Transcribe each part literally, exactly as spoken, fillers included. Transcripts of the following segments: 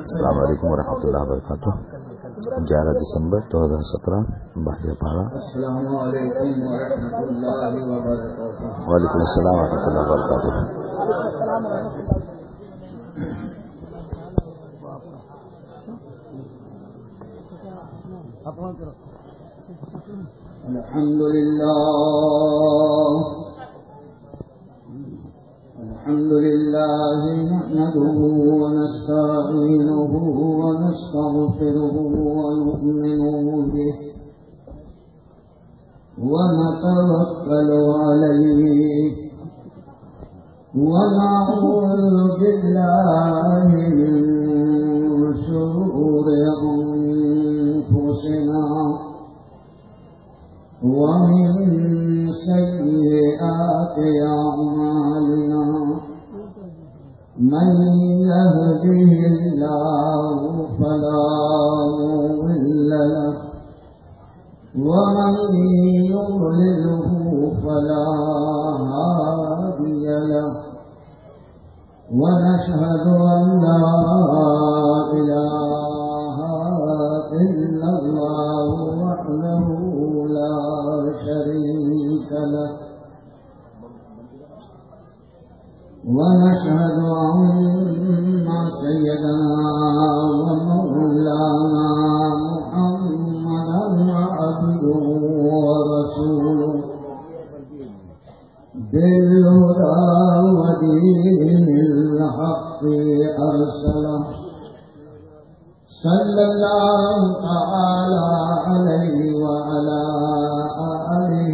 السلام علیکم ورحمۃ اللہ وبرکاتہ. گیارہ دسمبر دو ہزار سترہ باہر پارا. السلام علیکم ورحمۃ اللہ وبرکاتہ. وعلیکم السلام ورحمۃ اللہ وبرکاتہ. الحمد لله الحمد لله نحمده ونستعينه ونستغفره ونؤمن به ونتوكل عليه ونعوذ بالله من شرور أنفسنا ومن سيئات أعمالنا. من يهده الله فلا مضل له ومن يضلله فلا هادي له. ونشهد أن لا إله إلا الله وحده لا شريك له. ونشهد أن سيدنا ومولانا محمدا عبده ورسوله بالهدى ودين الحق أرسله. صلى الله تعالى عليه وعلى آله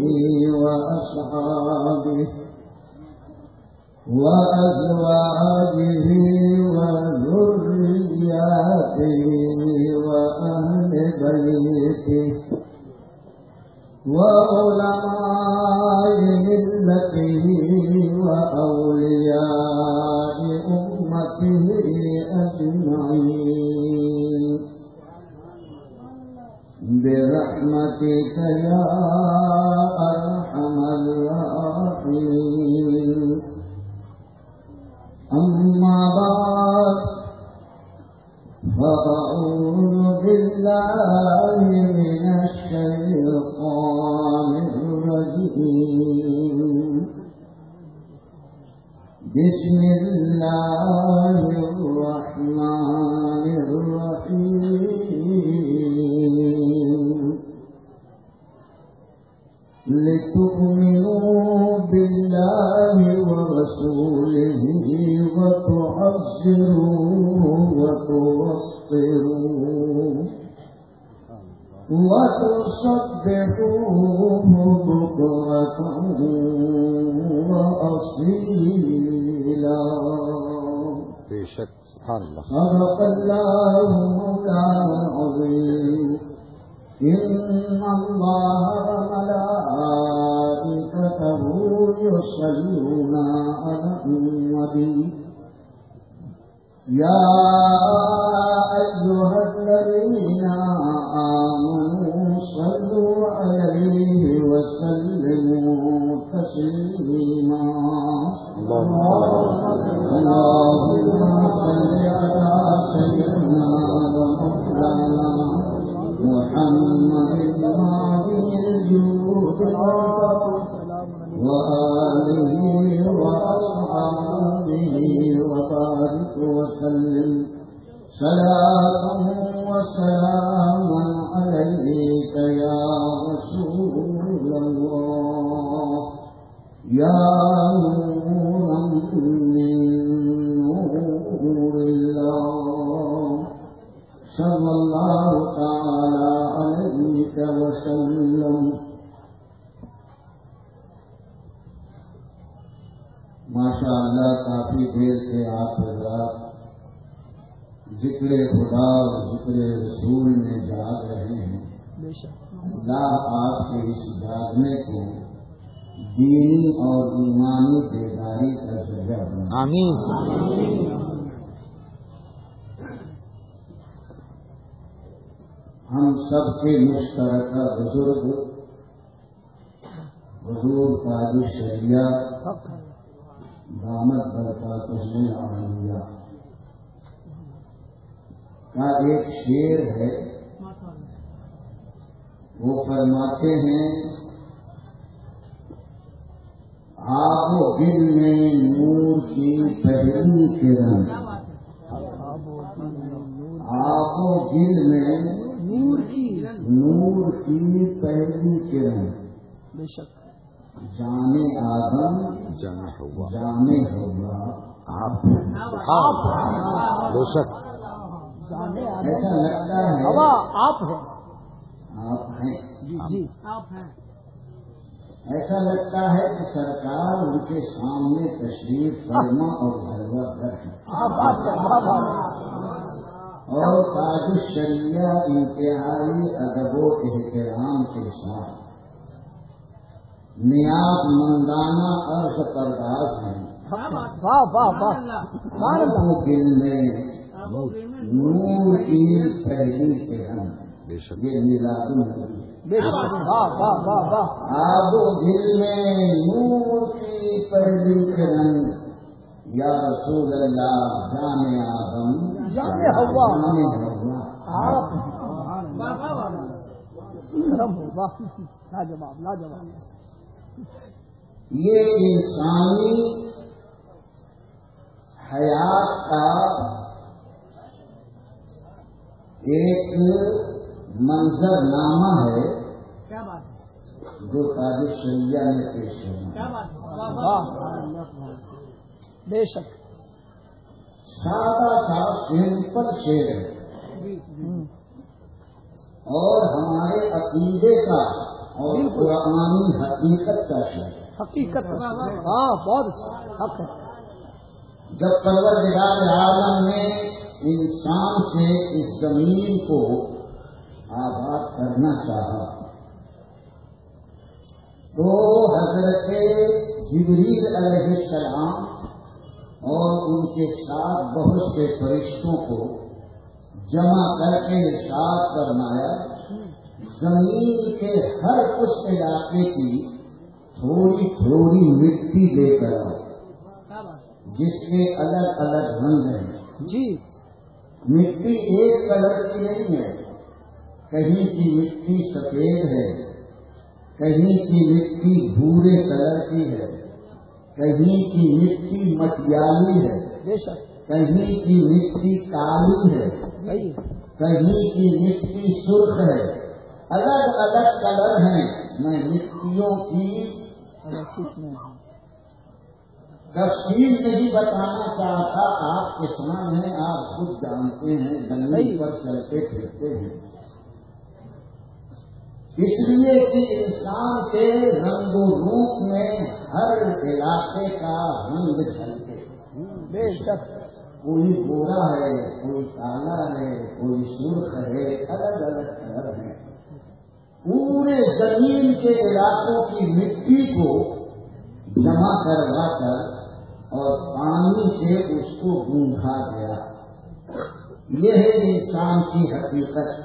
وأصحابه وأزواجه وذرياته وأهل بيته وعلماء ملته وأولياء أمته أجمعين برحمتك يا أرحم الراحمين. أما بعد فأعوذ بالله من الشيطان الرجيم. بسم الله الرحمن الرحيم. لتؤمنوا بالله ورسوله وتعزروه وتوقروه وتصبحوه بكرة وأصيلا. بشك سبحان الله. صدق الله مولانا العظيم. إن الله وملائكته يصلون على النبي يا أيها الذين آمنوا صلوا عليه وسلموا تسليما. اللهم صل على سيدنا ومولانا محمد معين الجود وآله وأصحابه وبارك وسلم صلاة وسلاما عليك يا رسول الله يا نورا من نور الله. صلى الله تعالى عليك وسلم. ماشاء اللہ کافی دیر سے آپ حضرات ذکر خدا اور ذکر رسول میں جاگ رہے ہیں. اللہ آپ کے اس جاگنے کو دینی اور ایمانی بیداری کا ذریعہ بنائے. آمین. ہم سب کے مشترکہ بزرگ حضور قاضی شریعہ دامت برکاتہ العالیہ کا ایک شعر ہے، وہ فرماتے ہیں آب و گل میں نور کی پہلی کرن، آب و گل میں نور کی نور کی پہلی کرن، بے شک جانے آدم جانے ہوا جانے ہوگا آپ بے شک ایسا لگتا ہے ہوا آپ ہے، آپ ہیں، جی جی آپ ہیں، ایسا لگتا ہے کہ سرکار ان کے سامنے تشریف فرما اور ضرور رکھیں، اور تاج الشریعہ انتہائی ادب و احترام کے ساتھ نیاز مندانہ عرض پرداز ہیں، واہ واہ واہ دل میں نور کی پہلی کرن، بے شک یہ میلاد النبی ہے، بے شک واہ واہ واہ واہ آب و دل میں نور کی پہلی کرن، یا رسول اللہ جانے آدم جانے ہوا جانے ہوا آپ کرم ہو، واہ لاجواب لاجواب، یہ انسانی حیات کا ایک منظر نامہ ہے کیا بات ہے، جو تاج الشریعہ نے پیش کیا، کیا بات ہے، واہ بے شک سادہ سا سمپل شعر ہے جی اور ہمارے عقیدے کا اور قرآنی حقیقت کا شعر ہے۔ حقیقت، ہاں بہت اچھا حق ہے، جب پروردگار عالم نے انسان سے اس زمین کو آباد کرنا چاہا تو حضرت جبریل علیہ السلام اور ان کے ساتھ بہت سے فرشتوں کو جمع کر کے ارشاد فرمایا زمین کے ہر اس علاقے کی تھوڑی تھوڑی مٹی لے کر آؤ جس کے الگ الگ رنگ ہیں، جی مٹی ایک کلر کی نہیں ہے، کہیں کی مٹی سفید ہے، کہیں کی مٹی بھورے کلر کی ہے، کہیں کی مٹی مٹیالی ہے، بے شک کہیں کی مٹی کالی ہے، صحیح، کہیں کی مٹی سرخ ہے، الگ الگ کلر ہیں۔ میں مٹیوں کی کس میں تفصیل نہیں بتانا چاہتا، آپ کے سامنے آپ خود جانتے ہیں، زمین پر چلتے پھرتے ہیں، اس لیے کہ انسان کے رنگ و روپ میں ہر علاقے کا رنگ جھلکے، بے شک کوئی گورا ہے، کوئی کالا ہے، کوئی سرخ ہے، الگ الگ کلر ہیں۔ پورے زمین کے علاقوں کی مٹی کو جمع کروا کر اور پانی سے اس کو گونگھا گیا، یہ ہے انسان کی حقیقت۔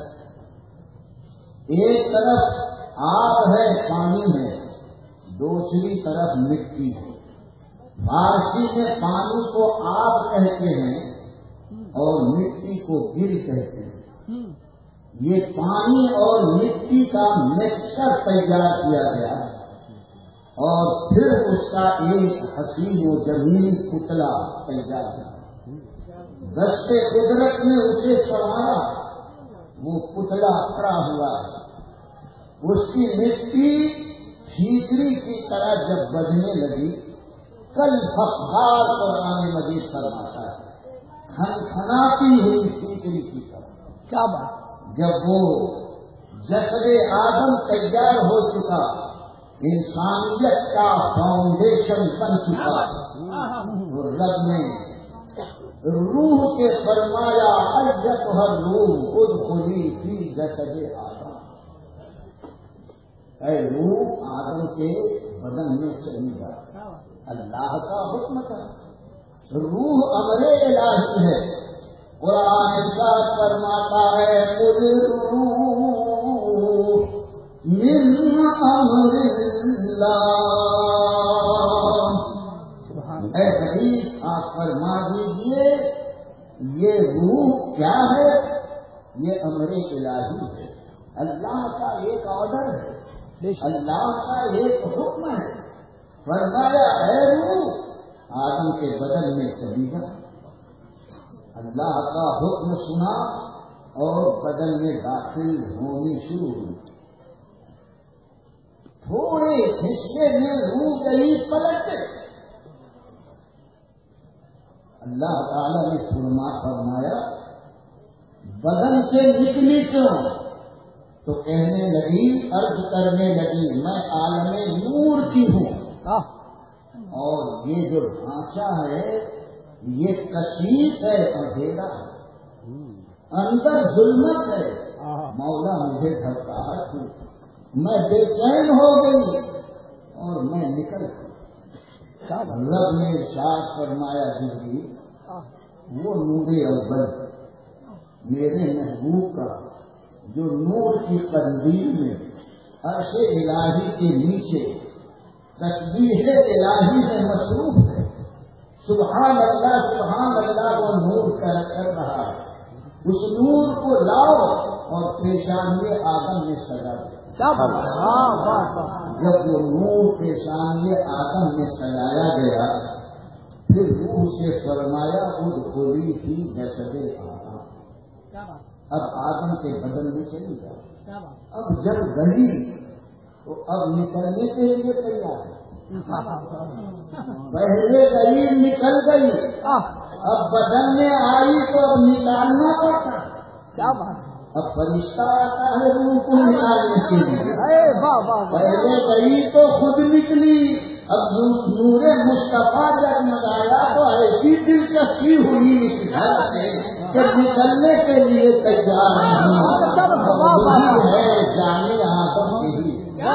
ایک طرف آب ہے، پانی ہے، دوسری طرف مٹی ہے۔ فارسی میں پانی کو آب کہتے ہیں اور مٹی کو گل کہتے ہیں۔ یہ پانی اور مٹی کا مکسچر تیار کیا گیا اور پھر اس کا ایک حسین و جمیل پتلا تیار کیا، دست قدرت نے اسے سنوارا، وہ پتلا کھڑا ہوا ہے، اس کی مٹی ٹھیکری کی طرح جب بجنے لگی، کل فخار قرآن مجید فرماتا ہے کھنکھناتی ہوئی ٹھیکری کی طرح۔ کیا بات، جب وہ جسد آدم تیار ہو چکا، انسانیت کا فاؤنڈیشن بن چکا، تو رب نے روح سے فرمایا ایتھا الروح ادخلی فی جسد آدم، اے روح آدم کے بدن میں چلی جا، اللہ کا حکم تھا، روح امر الہی ہے۔ قرآن ارشاد فرماتا ہے قل الروح من امر اللہ، اے حدیث آپ فرما دیجئے یہ روح کیا ہے؟ یہ امر الہی ہے، اللہ کا ایک آرڈر ہے، اللہ کا ایک حکم ہے۔ فرمایا اے روح آدم کے بدن میں چلی جا، اللہ کا حکم سنا اور بدن میں داخل ہونی شروع ہوئی۔ تھوڑے حصے میں روح گئی پلٹ گئی۔ اللہ تعالی نے فرما فرمایا بدن سے نکلی کیوں؟ تو کہنے لگی، عرض کرنے لگی میں عالم نور کی ہوں، اور یہ جو ڈھانچہ ہے یہ کثیف ہے، اندھیرا ہے، اندر ظلمت ہے۔ مولا مجھے دھکار تھی، میں بے چین ہو گئی اور میں نکل گئی۔ رب نے ارشاد فرمایا جی وہ نور اول میرے محبوب کا جو نور کی قندیل میں عرش الہی کے نیچے تسبیح الہی میں مصروف ہے، سبحان اللہ سبحان اللہ وہ نور کر کر رہا ہے، اس نور کو لاؤ اور پیشانی آدم میں سجا دے۔ جب وہ نور پیشانی آدم میں سجایا گیا پھر روح سے فرمایا ادخلی فی جسد آدم، اب آدم کے بدن میں چلی جا۔ اب جب گئی تو اب نکلنے کے لیے تیار ہے، پہلے گئی نکل گئی، اب بدن میں آئی تو اب نکالنا پڑتا۔ اب فرشتہ آتا ہے روح کو نکالنے کے لیے، پہلے گئی تو خود نکلی، اب نور مصطفیٰ جب منگایا تو ایسی دلچسپی ہوئی اس گھر سے کہ نکلنے کے لیے تیار نہیں ہے، جانے آدم کے لیے۔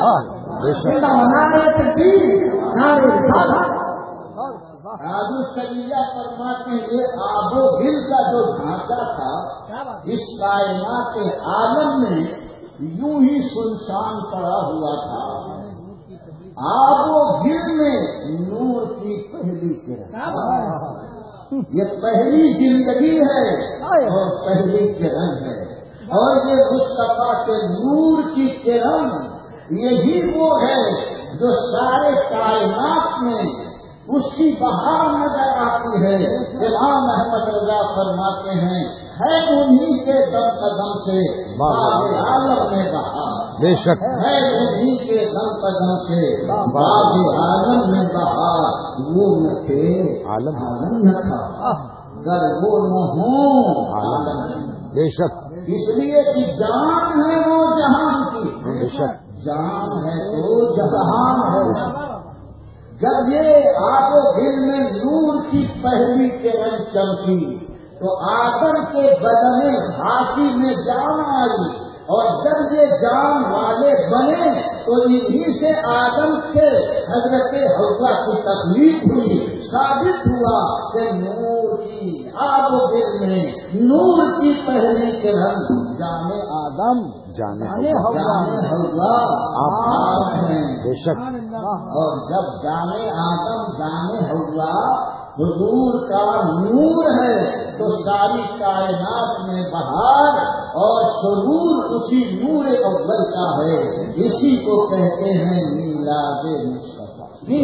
راجو شریعہ فرماتے ہیں یہ آب و گل کا جو ڈھانچہ تھا اس کائنات عالم میں یوں ہی سنسان پڑا ہوا تھا، آب و گل میں نور کی پہلی کرن، یہ پہلی زندگی ہے اور پہلی کرن ہے، اور یہ مصطفیٰ کے نور کی کرن یہی وہ ہے جو سارے کائنات میں اس کی بہار نظر آتی ہے۔ امام احمد رضا فرماتے ہیں ہے انہی کے دم قدم سے باب عالم میں بہار، بے شک ہے انہی کے دم قدم سے باب عالم میں بہار، وہ نہ تھے عالم عالم نہ تھا، گر وہ نہ ہوں عالم، بے شک اس لیے کہ جان ہے وہ جہان کی، بے شک جان ہے تو جہان ہے۔ جب یہ آب و گل میں نور کی پہلی کرن چمکی تو آدم کے بدن ہاتھی میں جان آئی، اور جب یہ جان والے بنے تو انہی سے آدم سے حضرت حوا کی تکلیف ہوئی، ثابت ہوا کہ نور کی آب و گل میں نور کی پہلی کرن جانے آدم جانے حوا آپ ہیں، بے شک اور جب جانے آدم جانے حوا حضور کا نور ہے تو ساری کائنات میں بہار اور سرور اسی نور اول کا ہے، اسی کو کہتے ہیں میلاد مصطفیٰ۔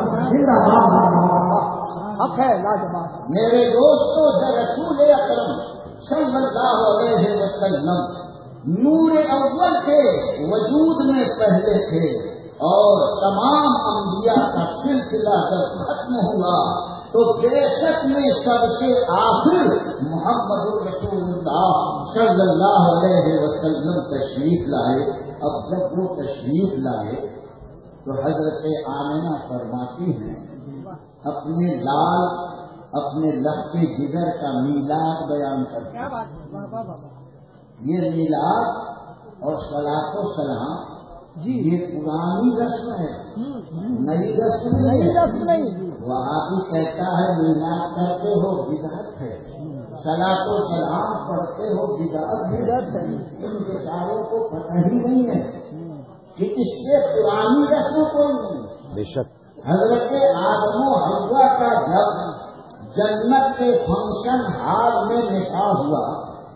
میرے دوستو جب رسول اکرم صلی اللہ علیہ وسلم نور اول کے وجود میں پہلے تھے اور تمام انبیاء کا سلسلہ جب ختم ہوا تو بے شک میں سب سے آخر محمد رسول اللہ صلی اللہ علیہ وسلم تشریف لائے۔ اب جب وہ تشریف لائے تو حضرت آمنہ فرماتی ہیں اپنے لال اپنے لخت جگر کا میلاد بیان کرتے ہیں۔ یہ میلاد اور صلاۃ و سلام یہ پرانی رسم ہے، نئی رسم نہیں۔ وہاں بھی کہتا ہے میلاد کرتے ہو بدعت ہے، صلاۃ و سلام پڑھتے ہو بدعت ہے، ان بیچاروں کو پتہ ہی نہیں ہے کہ اس سے پرانی رسم کوئی نہیں۔ بے شک حضرت آدم و حوا کا جب جنت کے فنکشن ہال میں نکاح ہوا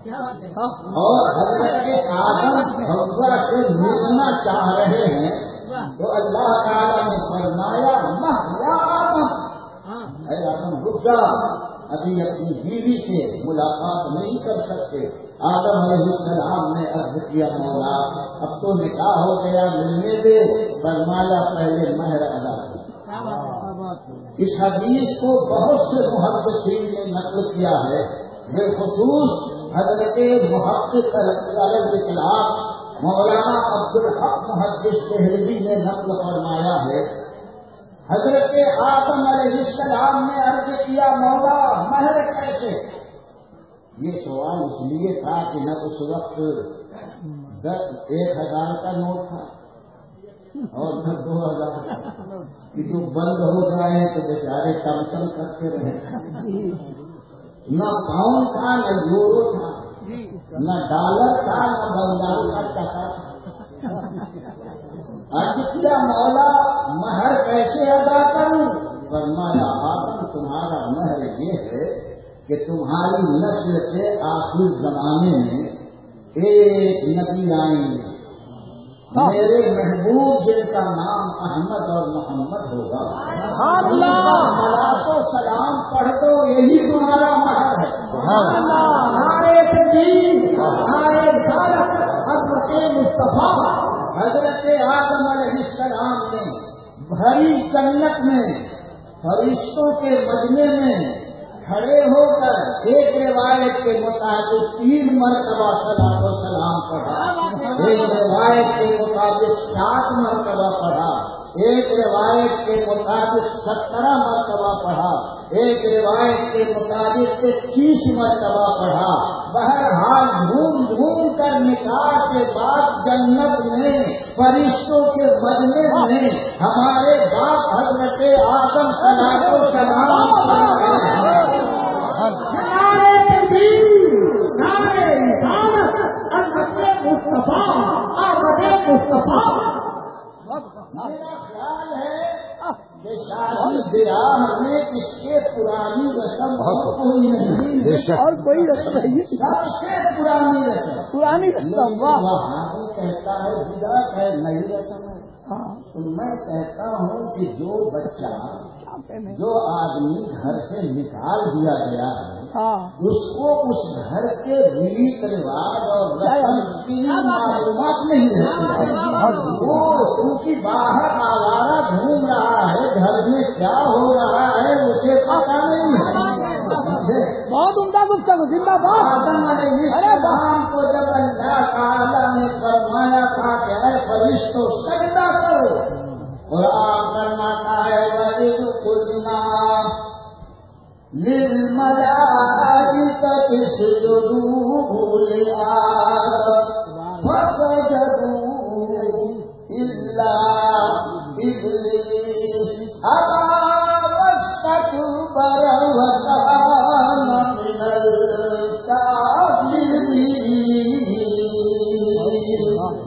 اور حضرت آدم حوا سے ملنا چاہ رہے ہیں تو اللہ تعالیٰ نے فرمایا یا آدم، اے آدم رک جا، ابھی اپنی بیوی سے ملاقات نہیں کر سکتے۔ آدم علیہ السلام نے عرض کیا مولا اب تو نکاح ہو گیا، ملنے دے۔ فرمایا پہلے مہر ادا کر۔ اس حدیث کو بہت سے محدثین نے نقل کیا ہے، بالخصوص حضرت محقق الاسلام مولانا عبدالحق محدث دہلوی نے نقل فرمایا ہے، حضرت آدم علیہ السلام نے عرض کیا مولا مہر کیسے؟ یہ سوال اس لیے تھا کہ نہ اس وقت ایک ہزار کا نوٹ تھا اور نہ دو ہزار کا، کہ جو بند ہو جائے تو بیچارے ٹمٹم کرتے رہے۔ نہ پاؤنڈ تھا، نہ یورو تھا، نہ ڈالر تھا، نہ بنگال کا ٹکا تھا۔ عرض کیا مولا مہر کیسے ادا کروں؟ فرمایا آدم تمہارا مہر یہ ہے کہ تمہاری نسل سے آخر زمانے میں ایک نبی آئیں گے، میرے محبوب جن کا نام احمد اور محمد ہوگا، صلاۃ و سلام پڑھ دو، یہی تمہارا مہر ہے۔ حضرت آدم علیہ السلام نے بھری جنت میں فرشتوں کے مجمع میں کھڑے ہو کر ایک روایت کے مطابق تین مرتبہ صلاۃ و سلام پڑھا، ایک روایت کے مطابق سات مرتبہ پڑھا، ایک روایت کے مطابق سترہ مرتبہ پڑھا، ایک روایت کے مطابق تیس مرتبہ پڑھا۔ بہرحال گھوم گھوم کر نکاح کے بعد جنت میں فرشتوں کے مجمع میں ہمارے باپ حضرت آدم صلاۃ و سلام میرا خیال ہے کہ شادی بیاہ میں اس سے پرانی رسم کوئی نہیں، اور کوئی رسم نہیں، سب سے پرانی رسم پرانی رسم۔ وہاں بھی کہتا ہے بدعت ہے، نئی رسم ہے۔ تو میں کہتا ہوں کہ جو بچہ جو آدمی گھر سے نکال دیا گیا ہے اس کو اس گھر کے ریت رواج اور رسم کی معلومات نہیں رہتی، وہ کیونکہ باہر آوارہ گھوم رہا ہے، گھر میں کیا ہو رہا ہے اسے پتا نہیں ہے۔ بہت عمدہ گفتگو، زندہ باد۔ آدم علیہ السلام کو جب اللہ تعالیٰ نے فرمایا تھا کہ اے فرشتوں سجدہ کرو، قرآن فرماتا ہے وَإِذْ قُلْنَا لِلْمَلَائِكَةِ اسْجُدُوا لِآدَمَ فَسَجَدُوا إِلَّا إِبْلِيسَ أَبَىٰ وَاسْتَكْبَرَ وَكَانَ مِنَ الْكَافِرِينَ۔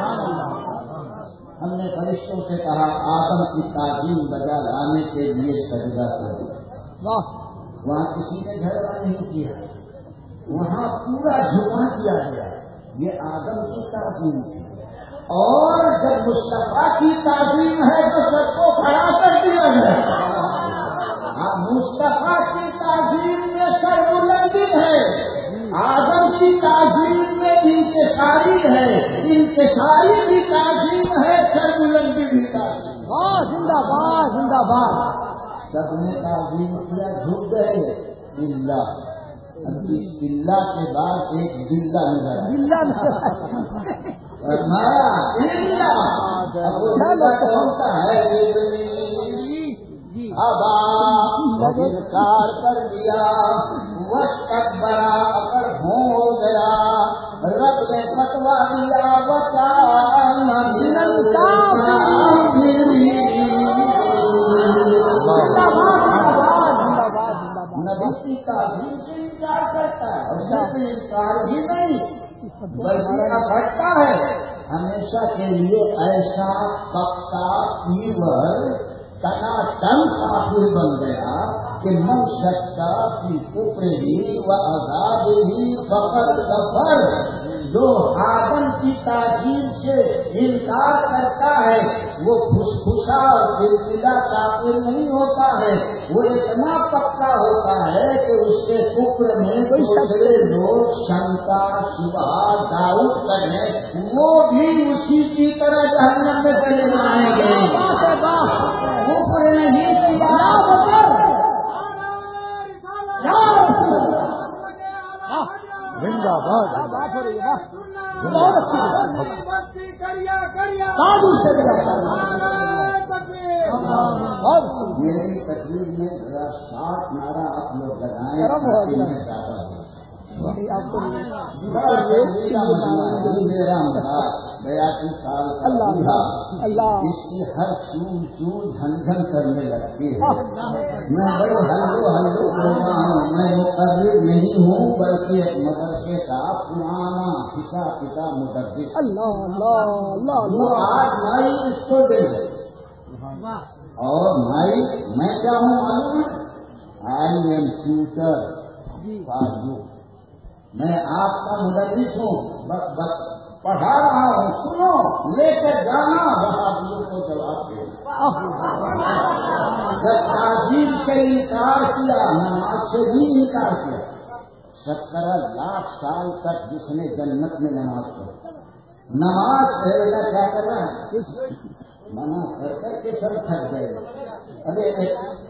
ہم نے فرشتوں سے کہا آدم کی تعظیم بجا لانے کے لیے سجدہ کرو۔ وہاں کسی نے جھگڑا نہیں کیا، وہاں پورا جھکا دیا گیا، یہ آدم کی تعظیم تھی۔ اور جب مصطفیٰ کی تعظیم ہے تو سب کو کھڑا کر دیا گیا۔ اب مصطفیٰ کی تعظیم میں سر بلندی ہے، آدم کی تعظیم میں انکساری ہے، انکساری بھی تعظیم ہے، سر بلندی بھی تعظیم۔ واہ، زندہ باد، زندہ باد۔ سب نے تعظیم کیا، جھک گئے اللہ۔ اب اس اللہ کے بعد ایک بلّہ نظر بلّہ فرمایا اللہ، اب وہ بلّہ کون سا ہے؟ ابا انکار کر دیا، واستکبر اگر ہو گیا، رب نے فتوا دیا وکان من الکافرین۔ نبی کی تعظیم سے انکار کرتا ہے، اور صرف انکار ہی نہیں بلکہ اکٹھا ہے، ہمیشہ کے لیے ایسا پکا پیور ٹنا ٹن کافر بن گیا کہ من شک فی کفرہ و عذابہ فقد کفر، جو آدم کی تعظیم سے انکار کرتا ہے وہ خوشخوشا اور دلدلا کافر نہیں ہوتا ہے، وہ اتنا پکا ہوتا ہے کہ اس کے کفر میں دوسرے لوگ شنکا شبہ ڈاؤٹ کریں وہ بھی اسی کی طرح جہنم میں چلے جائیں گے۔ کفر نہیں زندہ باد۔ میری تقریر میں ذرا شارٹ نعرہ آپ لوگ لگائیں، میرا بیاسی سال اللہ اس کی ہر چون چون جھن جھن کرنے لگتی ہے۔ میں بڑے ہلو ہلو بول رہا ہوں، میں مقرر نہیں ہوں بلکہ ایک مدرسے کا پرانا حصہ کتاب مدرس وہ آج نئی اسٹوڈنٹ ہے، اور نئی میں کیا ہوں معلوم ہے، I am tutor for you, میں آپ کا مدرس ہوں، پڑھا رہا ہوں، سنو لے کر جانا بہادروں کو جواب دینا۔ جب تعظیم سے انکار کیا نماز سے بھی انکار کیا، ستر لاکھ سال تک جس نے جنت میں نماز پڑھی، نماز پڑھنا کیا کر رہا ہے، منع کر کر کے سب تھک گئے۔ ارے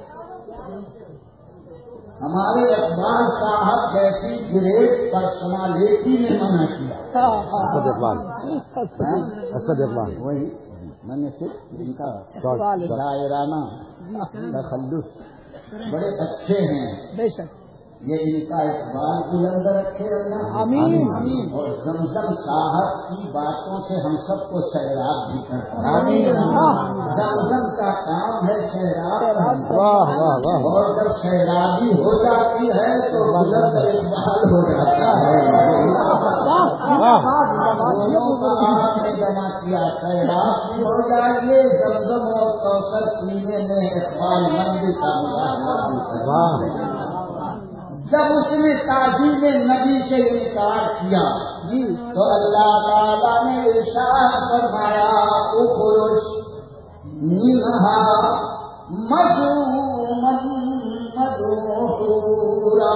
ہمارے اقبال صاحب جیسی گریٹ پرسنالٹی نے منع کیا، اسد اقبال اسد اقبال وہی میں نے صرف ان کا شاعرانہ تخلص بڑے اچھے ہیں، بے شک یہ ان کا اقبال بلند رکھے اللہ، آمین۔ اور زمزم صاحب کی باتوں سے ہم سب کو سیراب بھی کرتا ہے۔ زمزم کا کام ہے سیراب کرنا، اور جب سیرابی ہو جاتی ہے تو بلند اقبال ہو جاتا ہے۔ دونوں کا آپ نے جمع کیا، سیراب بھی ہو جائیے، زمزم اور کوثر پینے میں اقبال مندی کا مظاہرہ بھی کرنا۔ جب اس نے تعظیم نبی سے انکار کیا تو اللہ تعالیٰ نے ارشاد فرمایا اخرج منہا مذموما مدحورا،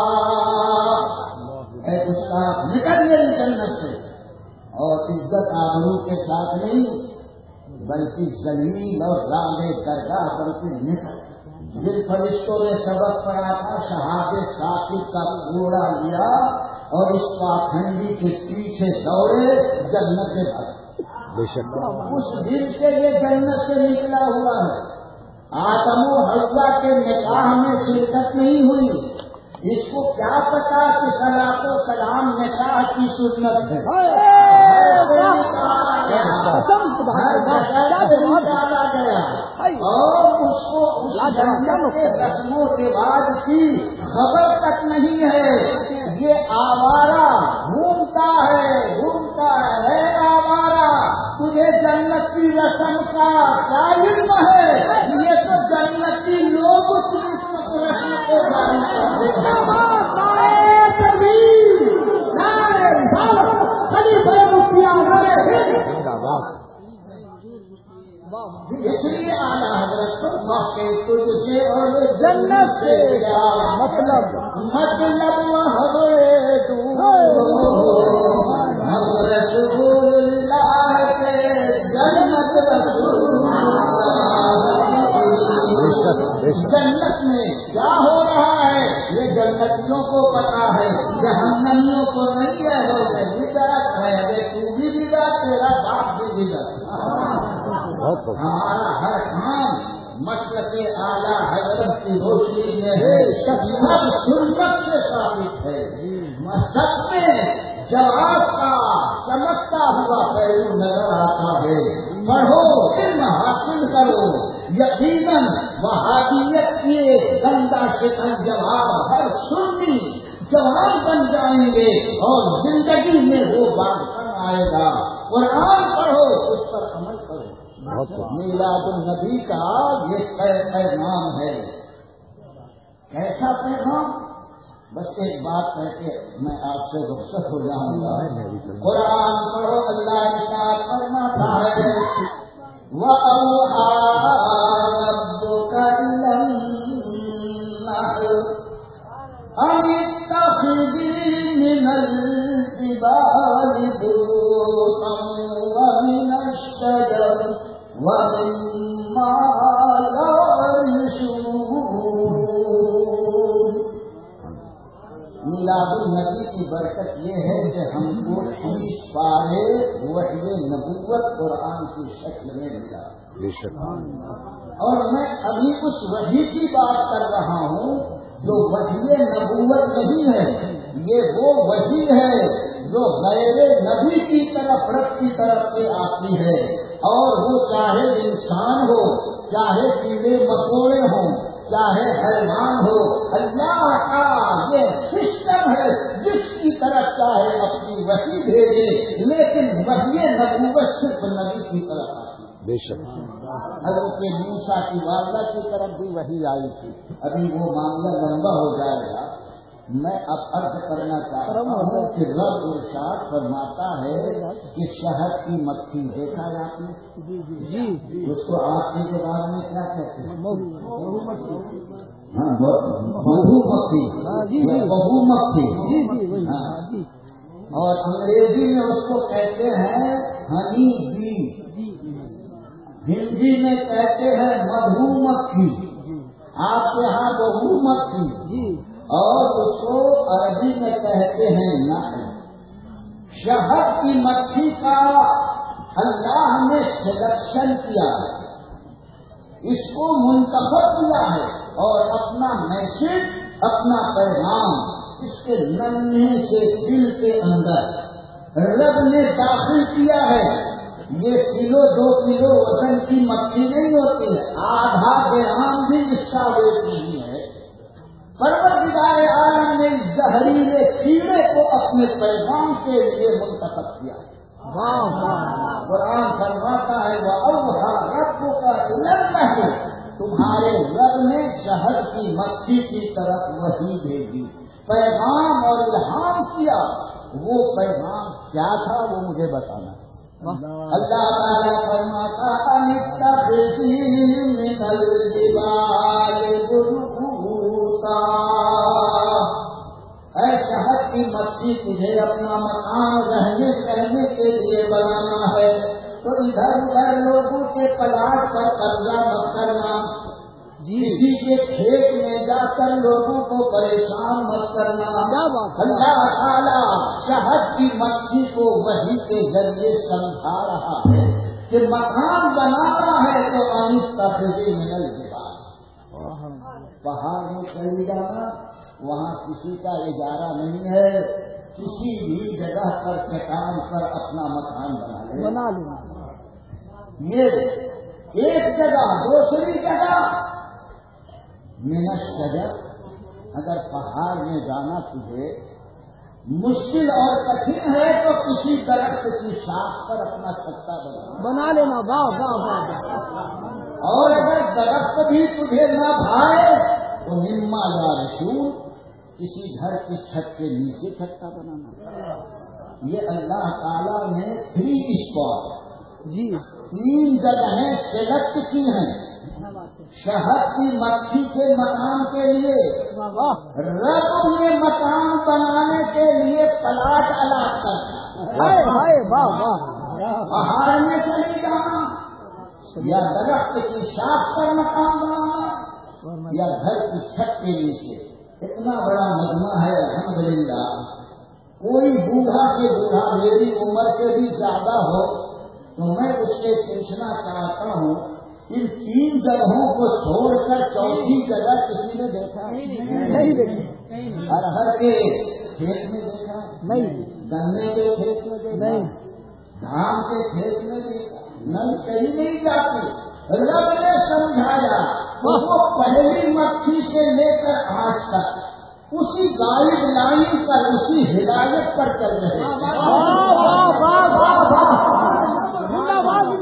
اے گستاخ نکل میری جنت سے، اور عزت آبرو کے ساتھ نہیں بلکہ ذلیل اور راندے درگاہ بن کے نکل۔ جن فرشتوں نے سبق پڑھا تھا شہاب ثاقب کا گھوڑا لیا اور اس پاکھنڈی کے پیچھے دوڑے، جنت سے بھاگے۔ اس دن سے یہ جنت سے نکلا ہوا ہے۔ آدم و حوا کے نکاح میں شرکت نہیں ہوئی، اس کو کیا پتا کہ صلاۃ و سلام نکاح کی سنت ہے۔ ڈالا گیا اور اس کو رسموں کے بعد کی خبر تک نہیں ہے، یہ آوارہ گھومتا ہے گھومتا ہے آوارہ، تجھے جنت کی رسم کا کیا علم ہے، یہ تو جنتی لوگ اس رسم کو جاری کرتے ہیں۔ اس لیے اعلیٰ حضرت واقع تجھ سے اور جنت سے کیا مطلب مطلب محبے دور ہم رسول اللہ کے جنت رسول جنت میں کیا ہو رہا ہے یہ جنتیوں کو پتا ہے، جہنمیوں کو نہیں ہے۔ ہو گئے بدعت ہے، ارے تو بھی بدعت، تیرا باپ بھی بدعت، ہمارا ہر کام مسلک اعلیٰ حضرت کی روشنی میں ہے، سب سنت سے ثابت ہے۔ سب میں جواب کا چمکتا ہوا پہلو نظر آتا ہے۔ پڑھو علم حاصل کرو، یقیناً وہابیت کی ایک گندا شکن جواب ہر سنی جوان بن جائیں گے اور زندگی میں وہ بات بن آئے گا۔ قرآن پڑھو، اس پر عمل کرو۔ میلاد النبی کا یہ پیغام ہے کیسا پیغام؟ بس ایک بات کہہ کے میں آپ سے رخصت ہو جاؤں گا. قرآن پڑھو. اللہ ارشاد فرماتا ہے وَأَوْحَىٰ رَبُّكَ إِلَى النَّحْلِ أَنِ اتَّخِذِي مِنَ الْجِبَالِ بُيُوتًا وَمِنَ الشَّجَرِ وَمِمَّا يَعْرِشُونَ. میلاد النبی کی برکت یہ ہے کہ ہم کو تیس پارے وحی نبوت قرآن کی شکل میں ملا. اور میں ابھی اس وحی کی بات کر رہا ہوں جو وحی نبوت نہیں ہے. یہ وہ وحی ہے جو غیر نبی کی طرف رب کی طرف سے آتی ہے. اور وہ چاہے انسان ہو, چاہے کیڑے مکوڑے ہوں, چاہے حیوان ہو, اللہ کا یہ سسٹم ہے جس کی طرف چاہے اپنی وحی بھیجے. لیکن وحی نبوت صرف نبی کی طرف آتی ہے. بے شک حضرت موسیٰ کی والدہ کی طرف بھی وحی آئی تھی. ابھی وہ معاملہ لمبا ہو جائے گا. میں اب عرض کرنا چاہتا ہوں کہ رب ارشاد فرماتا ہے کہ شہد کی مکھی دیکھا جاتی ہے. اس کو آپ کے بارے میں کیا کہتے ہیں؟ ہاں بہو مکھی, بہو مکھی. اور انگریزی میں اس کو کہتے ہیں ہنی بی, ہندی میں کہتے ہیں مدھو مکھی, آپ کے ہاں بہو مکھی, اور اس کو عربی میں کہتے ہیں نحل. شہد کی مکھی کا اللہ نے سلیکشن کیا ہے, اس کو منتخب کیا ہے اور اپنا میسج, اپنا پیغام اس کے ننھے سے دل کے اندر رب نے داخل کیا ہے. یہ کلو دو کلو وزن کی مکھی نہیں ہوتی ہے, آدھا گرام بھی اس کا ویٹ نہیں ہے. پروردگار عالم نے اس زہریلے کیڑے کو اپنے پیغام کے لیے منتخب کیا. قرآن فرماتا ہے وَأَوْحَىٰ رَبُّكَ إِلَى النَّحْلِ, تمہارے رب نے شہد کی مکھی کی طرف وحی بھیجی, پیغام اور الہام کیا. وہ پیغام کیا تھا وہ مجھے بتانا. اللہ تعالیٰ فرماتا أَنِ اتَّخِذِي مِنَ الْجِبَالِ بُيُوتًا, اے شہد کی مکھی تجھے اپنا مکان رہنے سہنے کے لیے بنانا ہے تو ادھر ادھر لوگوں کے پلاٹ پر قبضہ مت کرنا, کسی کے کھیت میں جا کر لوگوں کو پریشان مت کرنا. اللہ تعالیٰ شہد کی مکھی کو وحی کے ذریعے سمجھا رہا ہے کہ مکان بنانا ہے تو انیس تخذی من الجبال, پہاڑ میں چلی جانا, وہاں کسی کا اجارہ نہیں ہے, کسی بھی جگہ پر چٹان پر اپنا مکان بنا لینا. یہ ایک جگہ. دوسری جگہ من الشجر, اگر پہاڑ میں جانا تجھے مشکل اور کٹھن ہے تو کسی درخت کی شاخ پر اپنا چھتا بنا لینا. واہ واہ واہ. اور اگر درخت بھی تجھے نہ بھائے تو مما یعرشون, کسی گھر کی چھت کے نیچے چھتا بنانا. یہ اللہ تعالیٰ نے تھری اسپاٹ, جی تین جگہیں سلیکٹ کی ہیں شہد کی مکھی کے مکان کے لیے. رب نے مکان بنانے کے لیے پلاٹ الاٹ کرتا. پہاڑ میں چلی جانا یا درخت کی شاخ پر مکان بنانا یا گھر کی چھت کے نیچے. اتنا بڑا مجمع ہے الحمدللہ. کوئی بوڑھا سے بوڑھا میری عمر سے بھی زیادہ ہو تو میں اس سے پوچھنا چاہتا ہوں ان تین جگہوں کو چھوڑ کر چوتھی جگہ کسی نے دیکھا نہیں دیکھا. ارہر کے کھیت میں دیکھا نہیں, گنے کے کھیت میں دیکھا نہیں, دھان کے کھیت میں دیکھا نہیں, کہیں نہیں جاتی. رب نے سمجھایا وہ پہلی مکھی سے لے کر آج تک اسی گائیڈ لائن پر, اسی ہدایت پر چل رہے ہیں.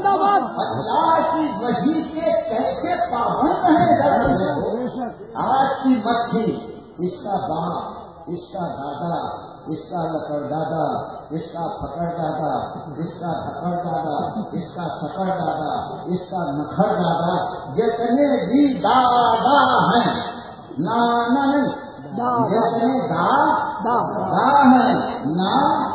اللہ کی وحی کے کیسے پابند ہیں. آج کی مکھی، اس کا باپ، اس کا دادا، اس کا لکڑ دادا، اس کا پکڑ دادا، اس کا دھکڑ دادا، اس کا سکڑ دادا، اس کا نکھڑ دادا، جتنے بھی دادا ہیں، نانا نہیں، جتنے دا دا ہیں، نا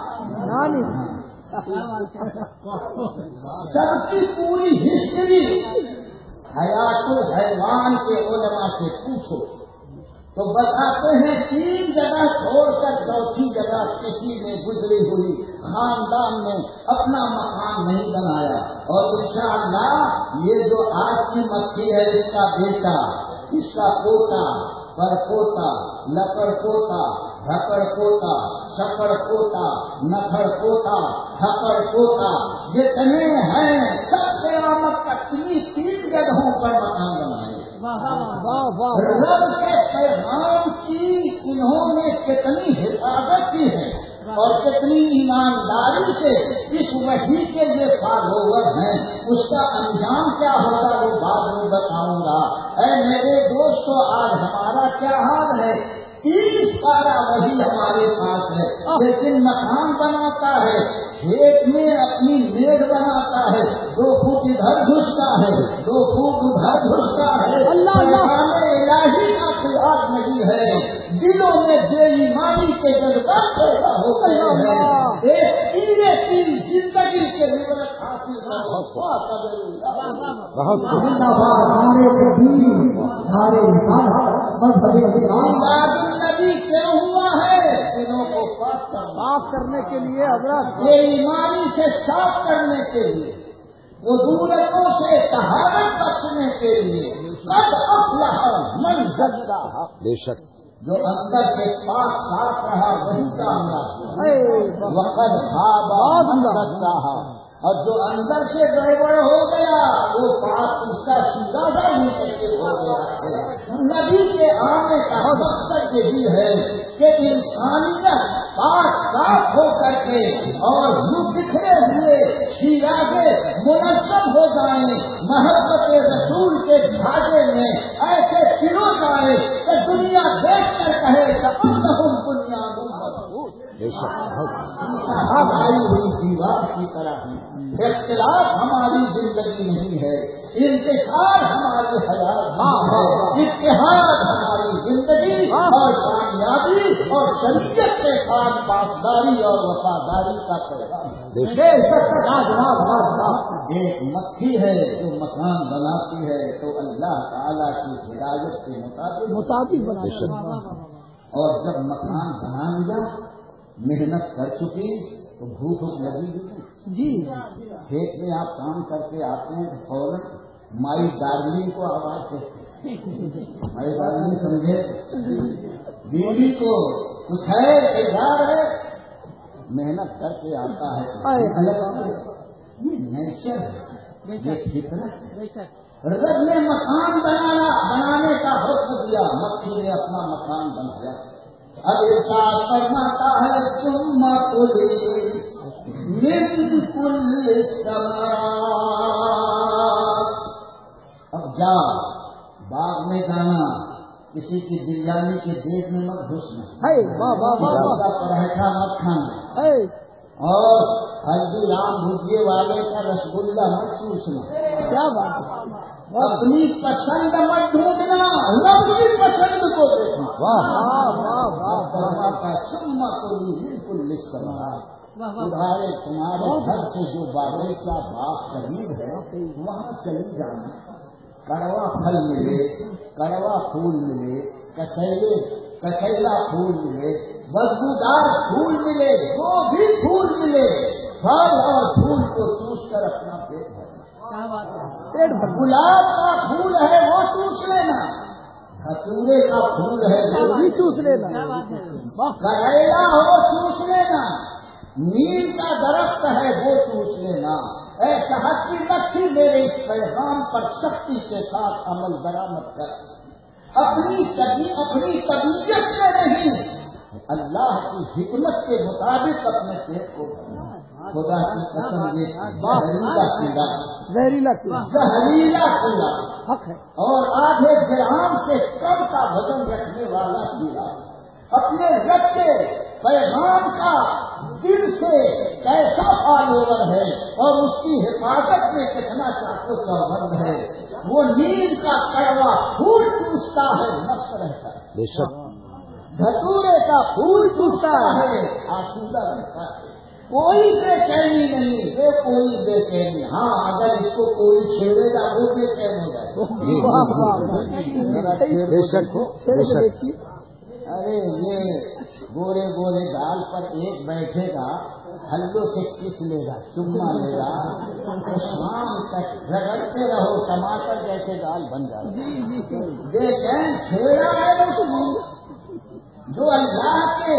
سب کی پوری ہسٹری حیات الحیوان کے علماء سے پوچھو تو بتاتے ہیں تین جگہ چھوڑ کر چوتھی جگہ کسی نے گزری ہوئی خاندان نے اپنا مکان نہیں بنایا. اور انشاءاللہ یہ جو آج کی مکھی ہے، اس کا بیٹا، اس کا پوتا، پر پوتا، لکڑ پوتا، دھکڑ پوتا، شکڑ پوتا، نکھڑ پوتا، دھکڑ پوتا، جتنے ہیں سب قیامت تک تین جگہوں پر مکان بنائے. رب کے پیغام کی انہوں نے کتنی حفاظت کی ہے اور کتنی ایمانداری سے اس وحی کے یہ فالوور ہیں. اس کا انجام کیا ہوگا وہ بعد میں بتاؤں گا. اے میرے دوستو، آج ہمارا کیا حال ہے؟ تیس پارا وہی ہمارے پاس ہے، لیکن مکان بناتا ہے، کھیت میں اپنی میڑ بناتا ہے، دو فٹ ادھر گھستا ہے، دو فٹ ادھر گھستا ہے. پیغام الہی کا خیال نہیں ہے، دلوں میں بے ایمانی کے جذبات پیدا ہو گئے ہیں. ایک کیڑے کی زندگی کے عبرت حاصل نبی کیوں ہوا ہے؟ دلوں کو صاف کرنے کے لیے، حضرت بے ایمانی سے صاف کرنے کے لیے، وضورتوں سے طہارت بخشنے کے لیے. قد افلح من زکاہا، بے شک جو اندر سے پاک صاف رہا وہی کامیاب. وقد خاب من دساہا، اور جو اندر سے گڑبڑ ہو گیا وہ پاک اس کا سیدھا سا منتقل ہو گیا. نبی کے آنے کا مقصد یہی ہے کہ انسانیت پاک صاف ہو کر کے اور یوں بکھرے ہوئے شیرازے منظم ہو جائیں، محبت رسول کے دھاگے میں ایسے پرو جائے کہ دنیا دیکھ کر کہے کأنہم بنیان مرصوص، ہماری ہوئی دیوار کی طرح ہے. اختلاف ہماری زندگی نہیں ہے، انتشار ہماری حیات ہے، اتحاد ہماری زندگی اور کامیابی اور شریعت کے ساتھ پاسداری اور وفاداری کا پیغام ہے. ایک مکھی ہے جو مکان بناتی ہے تو اللہ تعالیٰ کی ہدایت کے مطابق مطابق بناتی ہے. اور جب مکان بنا لیا، محنت کر چکی تو بھوک لگی ہوئی جی. کھیت میں آپ کام کر کے آتے ہیں تو فوراً مائی ڈارلنگ کو آواز دیتے ہیں. مائی ڈارلنگ سمجھے، بیوی کو کچھ ہے تیار ہے، محنت کر کے آتا ہے. یہ نیچر ہے، یہ فطرت ہے. رب نے مکان بنایا، بنانے کا حکم دیا، مکھی نے اپنا مکان بنایا. اب ارشاد فرماتا ہے ثم کلی من کل ثمرات، اب جا باغ میں جانا، کسی کی بریانی کے دیگ میں مت گھسنا، پراٹھا مت کھانا، اور ہلدی رام بھجیے والے کا رسگلہ مت چوسنا. کیا بات ہے؟ اپنی پسند مت ڈھونڈنا، رب کی پسند کو دیکھنا. سما کو بالکل لکھ سکتا تمہارے تمہارے گھر سے جو باغیچہ باغ قریب ہے وہاں چلی جانا. کڑوا پھل ملے، کڑوا پھول ملے، کسیلے کسیلا پھول ملے، بدبودار پھول ملے، جو بھی پھول ملے، پھل اور پھول کو چوس کر اپنا پیٹ بھرنا. گلاب کا پھول ہے وہ چوس لینا، دھتورے کا پھول ہے وہ بھی چوس لینا، کریلا ہو چوس لینا، نیم کا درخت ہے وہ چوس لینا. اے شہد کی مکھی، میرے اس پیغام پر سختی کے ساتھ عمل درآمد کر. اپنی طبی اپنی طبیعت میں نہیں، اللہ کی حکمت کے مطابق اپنے پیٹ کو بھرنا. خدا کی قسم یہ زہریلا کیڑا زہریلا کیڑا زہریلا کیڑا حق ہے اور آدھے گرام سے کم کا وزن رکھنے والا کیڑا اپنے رب کے پیغام کا دل سے کیسا فالوور ہے اور اس کی حفاظت میں کتنا چاقو چوبند ہے. وہ نیند کا کڑوا پھول چوستا ہے مست رہتا ہے, بے شک دھتورے کا پھول چوستا ہے آسودہ رہتا ہے, کوئی بے چینی نہیں, وہ کوئی بے چینی. ہاں اگر اس کو کوئی چھیڑے گا وہ بے چین ہو جائے گا. بے شک بے شک. ارے یہ گورے گورے گال پر ایک بیٹھے گا, ہلو سے کس لے گا, چما لے گا, تو شام تک رگڑتے رہو ٹماٹر جیسے گال بن جائے. بے چین چھیڑا ہے اس کو جو اللہ کے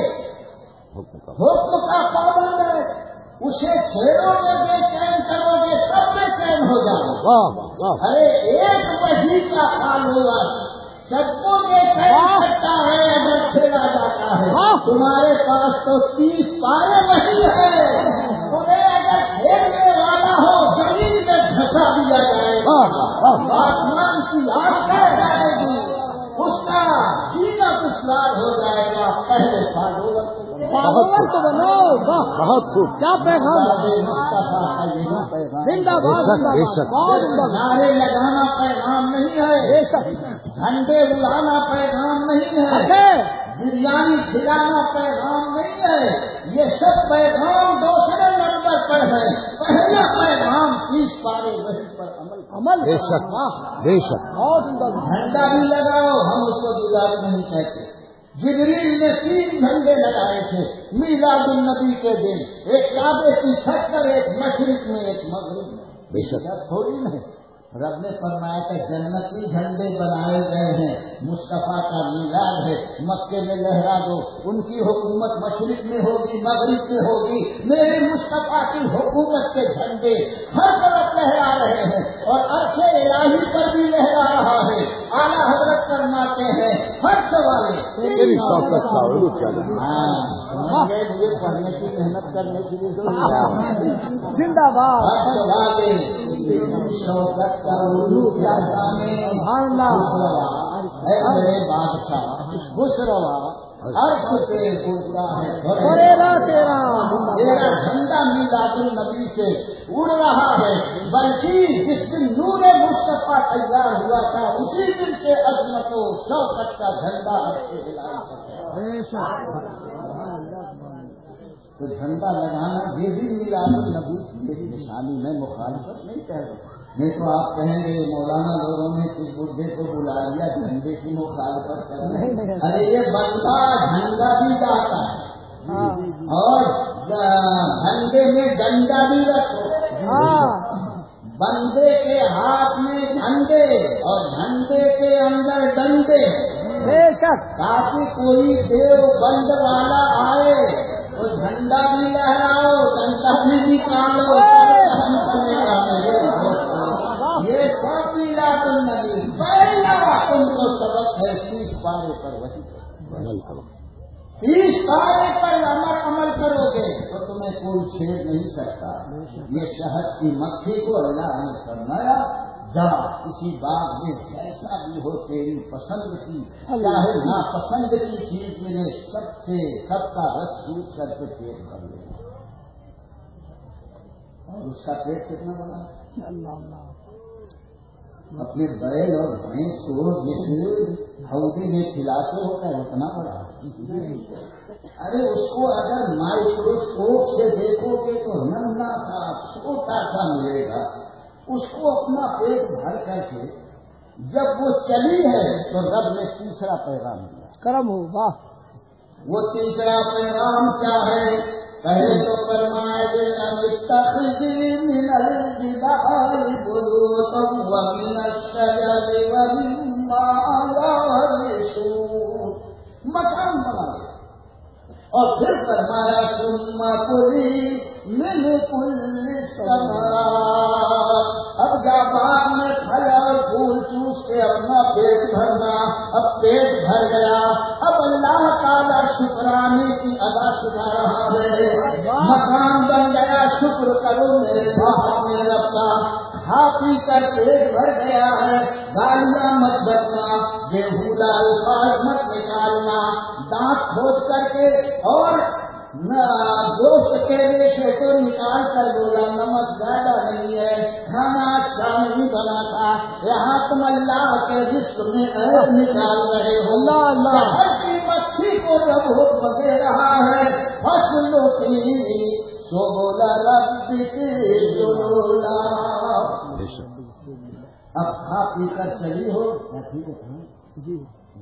حکم کا پابند ہے, اسے چھیڑو گے بے چین کرو گے تب بے چین ہو جاؤ. ارے ایک وحی کا حال ہوا سب کو بے چین کرتا ہے اگر چھیڑا جاتا ہے. تمہارے پاس تو تیس پارے وہی ہے, تمہیں اگر چھیڑنے والا ہو زمین میں دھسا دیا جائے گا, آسمان کی آگ کر جائے گی, اس کا سینہ دشوار ہو جائے گا. پہلے فالوور فالوور تو بنو, بہت خوب. کیا پیغام مصطفیٰ کا یہی پیغام. زندہ باد بے شک. نعرے لگانا پیغام نہیں ہے, جھنڈے اڑانا پیغام نہیں ہے, بریانی کھلانا پیغام نہیں ہے. یہ سب پیغام دوسرے نمبر پر ہے. پہلا پیغام تیس پارے وہی پر عمل عمل. بے شک بے شک. جھنڈا بھی لگاؤ, ہم اس کو دیوار نہیں کہتے. جبریل نے تین جھنڈے لگائے تھے میلاد النبی کے دن, ایک کعبے کی چھت پر, ایک مشرق میں, ایک مغرب میں. بے شک تھوڑی نہیں, رب نے فرمایا کہ جنتی جھنڈے بنائے گئے ہیں, مصطفیٰ کا میلاد ہے, مکے میں لہرا دو. ان کی حکومت مشرق میں ہوگی مغرب میں ہوگی, میرے مصطفیٰ کی حکومت کے جھنڈے ہر طرف لہرا رہے ہیں, اور عرش الہی پر بھی لہرا رہا ہے. اعلیٰ حضرت فرماتے ہیں ہر سوالے میری شوقت کا علو کیا ہاں مجھے پڑھنے کی محنت کرنے کے لیے زندہ باد. ہر سوالے شوقت کا علو کیا جانے. اے میرے بادشاہ خوش روا, عرش پہ اڑتا ہے تیرا تیرا میرا جھنڈا میلاد النبی سے اڑ رہا ہے. بلکہ جس دن نور مصطفیٰ تیار ہوا تھا اسی دن سے عظمت و شوقت کا جھنڈا عرش پہ ہلا. تو جھنڈا لگانا یہ بھی میلاد النبی کی ایک نشانی. میں مخالفت نہیں کہہ رہا, نہیں تو آپ کہیں گے مولانا لوگوں نے کس بڈھے کو بلا لیا جھنڈے کی مخالفت کرنے. ارے یہ بندہ جھنڈا بھی جاتا ہے اور جھنڈے میں ڈنڈا بھی رکھو. بندے کے ہاتھ میں جھنڈے اور جھنڈے کے اندر ڈنڈے, بے شک, تاکہ کوئی دیو بند والا آئے تو جھنڈا بھی لہراؤ ڈنڈا بھی نکالو. یہ سب میلاد النبی پہلا تم کو سبق ہے. تیس پارے پر وہی عمل کرو, تیس پارے پر عمل عمل کرو گے تو تمہیں کوئی چھیڑ نہیں سکتا. یہ شہد کی مکھی کو اللہ نے فرمایا جا کسی باغ میں جیسا بھی ہو تیری پسند کی, چاہے ناپسند کی چیز ملے, سب سے سب کا رس چوس کر کے پیٹ بھر لے. اور اس کا پیٹ کتنا بڑا, اپنے بیل اور بھینس کو جیسے ہودی میں کھلاتے ہوتا ہے اتنا بڑا. ارے اس کو اگر مائکروسکوپ سے دیکھو گے تو ننھا سا چھوٹا سا ملے گا. اس کو اپنا پیٹ بھر کر کے جب وہ چلی ہے تو رب نے تیسرا پیغام دیا. کرم ہو. واہ, وہ تیسرا پیغام کیا ہے؟ پہلے تو فرمایا من الجبال بیوتا ومن الشجر ومما یعرشون, مکان بنا دیا. اور پھر فرمایا ثم کلی من کل الثمرات, اب جا باغ میں پھل اور پھول چوس کے اپنا پیٹ بھرنا. اب پیٹ بھر گیا, اب اللہ تعالیٰ شکرانے کی ادا سکھا رہا ہے. مکان بن گیا, شکر کرو میرے اپنے رب کا. کھا پی کر پیٹ بھر گیا ہے، گالیاں مت بکنا، بےہودہ الفاظ مت نکالنا، دانت کھود کر کے اور گوشت کے ریشے کو نکال کر بولا نمک زیادہ نہیں ہے، کھانا اچھا نہیں بنا تھا، یہاں تم اللہ کے رزق میں عیب نکال رہے ہو. اللہ اللہ ہر کی مچھلی کو رب حکم دے رہا ہے، فصلوں کی سو بولا رب کی ذولا. اب کھا پی کر چلی ہو ٹھیک ہے جی،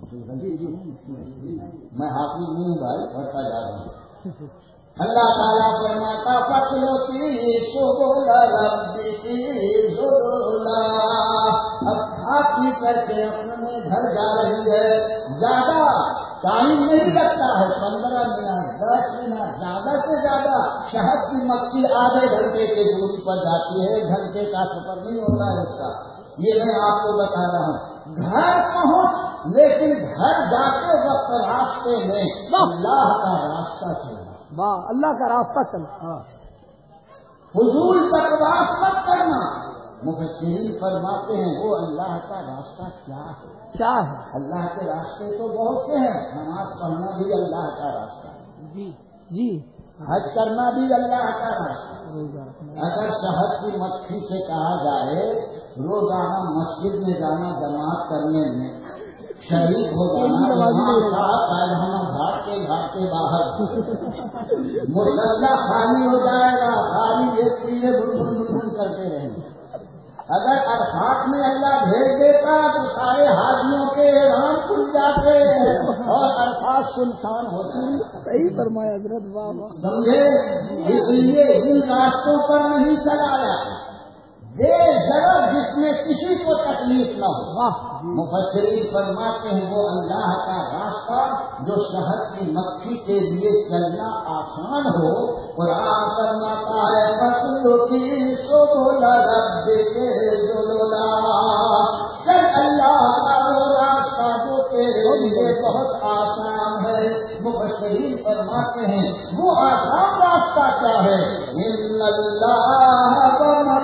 میں حافظ نہیں ہوں بھائی، پڑھتا جا رہا ہوں. اللہ تعالیٰ فرماتا فصلوں کی سو بولا رب کی ذولا. اب کھا پی کر کے اپنے گھر جا رہی ہے، زیادہ ٹائم نہیں لگتا ہے، پندرہ منٹ دس منٹ زیادہ سے زیادہ. شہد کی مکھی آدھے گھنٹے کی دوری پر جاتی ہے، ایک گھنٹے کا سفر نہیں ہوتا ہے اس کا. یہ میں آپ کو بتا رہا ہوں. گھر پہنچ لیکن گھر جاتے وقت راستے میں اللہ کا راستہ چلا. واہ، اللہ کا راستہ چلا. فضول بکواس مت کرنا. مفسرین فرماتے ہیں وہ اللہ کا راستہ کیا ہے؟ کیا ہے؟ اللہ کے راستے تو بہت سے ہیں. نماز پڑھنا بھی اللہ کا راستہ ہے جی جی، حج کرنا بھی اللہ کا راستہ ہے. اگر شہد کی مکھی سے کہا جائے روزانہ مسجد میں جانا جماعت کرنے میں شریک ہو جانا، امام گھاٹ کے گھاٹ کے باہر مسلح خالی ہو جائے گا، خالی ایک پیلے بلبل بلبل کرتے رہیں گے. اگر عرفات میں اللہ بھیج دیتا تو سارے حاجیوں کے احرام کھل جاتے اور عرفات سنسان ہوتا ہے. صحیح فرمایا حضرت. واہ واہ، سمجھے؟ اس لیے ان راستوں پر نہیں چلایا یہ ضرور جس میں کسی کو تکلیف نہ ہو. مفسرین فرماتے ہیں وہ اللہ کا راستہ جو شہد کی مکھی کے لیے چلنا آسان ہو. قرآن فرماتا ہے فصلوں کی سو بولا رب کے ذولا. چل اللہ کا وہ راستہ جو تیرے لیے بہت آسان ہے. مفسرین فرماتے ہیں وہ آسان راستہ کیا ہے؟ ان اللہ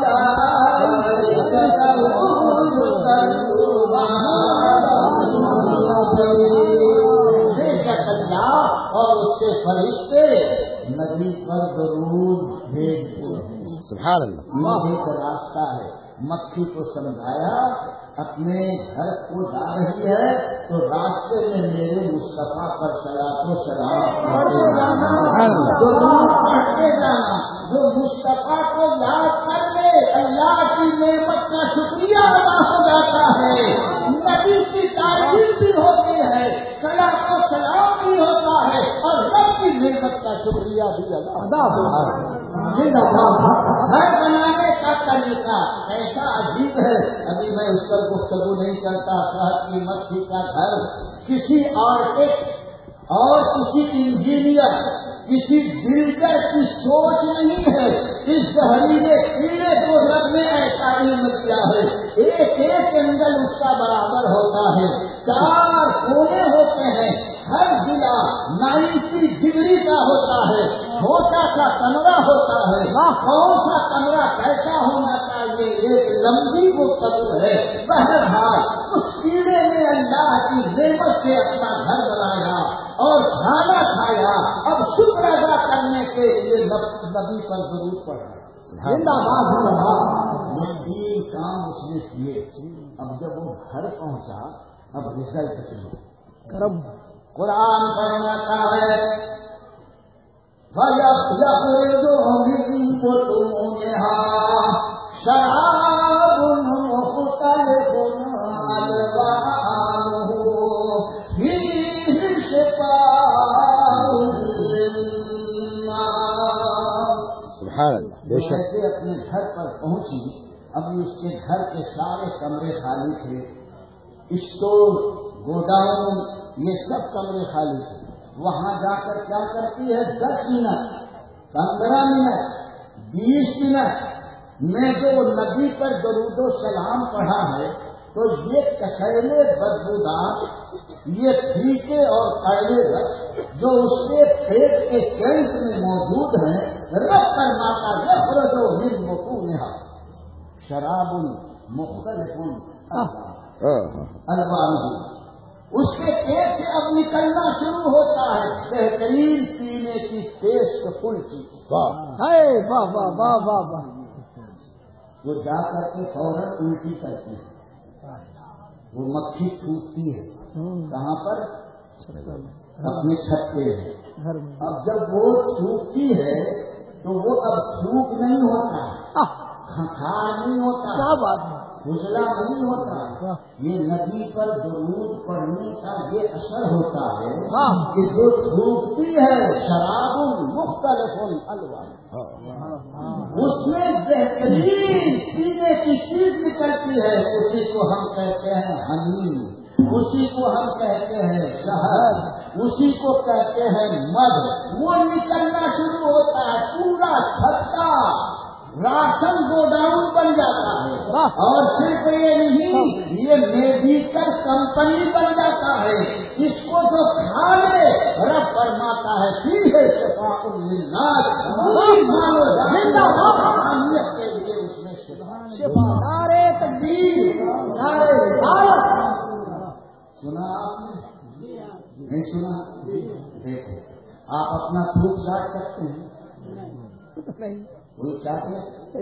اور اس کے فرشتے نبی پر درود بھیجتے ہیں. سبحان اللہ. یہ ایک راستہ ہے. مکھی کو سمجھایا اپنے گھر کو جا رہی ہے تو راستے میں میرے مصطفیٰ پر صلاۃ و سلام پڑھتے جانا، درود پڑھتے جانا. جو مصطفیٰ کو یاد کر لے اللہ کی نعمت کا شکریہ ادا ہو جاتا ہے، نبی کی تعریف بھی ہوتی ہے، صلاۃ و سلام بھی ہوتا ہے اور رب کی نعمت کا شکریہ بھی ادا ہوتا ہے. گھر بنانے کا طریقہ ایسا عجیب ہے، ابھی میں اس پر گفتگو نہیں کرتا. شہد کی مکھی کا گھر کسی آرٹسٹ اور کسی انجینئر کسی بلڈر کی سوچ نہیں ہے. اس زہریلے کیڑے کو رب نے ایسا علم کیا ہے، ایک ایک اینگل اس کا برابر ہوتا ہے، چار کونے ہوتے ہیں، ہر ضلع نائنٹی ڈگری کا ہوتا ہے، چھوٹا سا کمرہ ہوتا ہے. کون سا کمرہ کیسا ہونا چاہیے ایک لمبی گفتگو ہے. بہرحال اس کیڑے نے اللہ کی نعمت سے اپنا گھر بنایا اور کھانا کھایا. اب شکر ادا کرنے کے لیے نبی پر درود پڑا. زندہ باد ہو رہا. یہ تین کام اس نے کیے. اب جب وہ گھر پہنچا اب رزلٹ چلو کرم. قرآن فرماتا ہے وَيَخْرُجُ مِن بُطُونِهَا شَرَابٌ مُخْتَلِفٌ أَلْوَانُهُ فِيهِ شِفَاءٌ لِلنَّاسِ. سبحان اللہ. بے شک جیسے اپنے گھر پر پہنچی، ابھی اس کے گھر کے سارے کمرے خالی تھے، اسٹور گوڈاؤن یہ سب کمرے خالی تھے. وہاں جا کر کیا کرتی ہے؟ دس منٹ پندرہ منٹ بیس منٹ میں جو نبی پر درود و سلام پڑھا ہے تو یہ کچیلے بدبودار، یہ پھیکے اور کڑوے رس جو اس کے پیٹ کے کینٹ میں موجود ہیں، رب فرماتا یخرج من بطونہا شراب مختلف الوانہ، اس کے پیٹ سے اب نکلنا شروع ہوتا ہے بہترین پینے کی ٹیسٹ فل کی۔ واہ واہ واہ واہ واہ، وہ جا کر کے فوراً الٹی کرتی ہے، وہ مکھی تھوکتی ہے کہاں پر؟ اپنے چھت پہ ہے۔ اب جب وہ تھوکتی ہے تو وہ اب تھوک نہیں ہوتا، کھنکھار نہیں ہوتا، کیا بات ہے، گزلا نہیں ہوتا، یہ نبی پر درود پڑھنے کا یہ اثر ہوتا ہے کہ جو تھوکتی ہے شراب مختلف الوان، اس میں بہترین پینے کی چیز نکلتی ہے، اسی کو ہم کہتے ہیں حمیم، اسی کو ہم کہتے ہیں شہد، اسی کو کہتے ہیں مد، وہ نکلنا شروع ہوتا ہے، پورا چھتا راشن گوڈاؤن بن جاتا ہے، اور صرف یہ نہیں، یہ میڈیکل کمپنی بن جاتا ہے، اس کو جو کھا لے رب فرماتا ہے پھر ہے شفاء للناس، مانو جانیت کے لیے اس میں شفا۔ نعرے تکبیر، نعرے رسالت۔ سنا آپ نے؟ نہیں سنا؟ دیکھو آپ اپنا تھوک چاٹ سکتے ہیں؟ نہیں کوئی چاہتے؟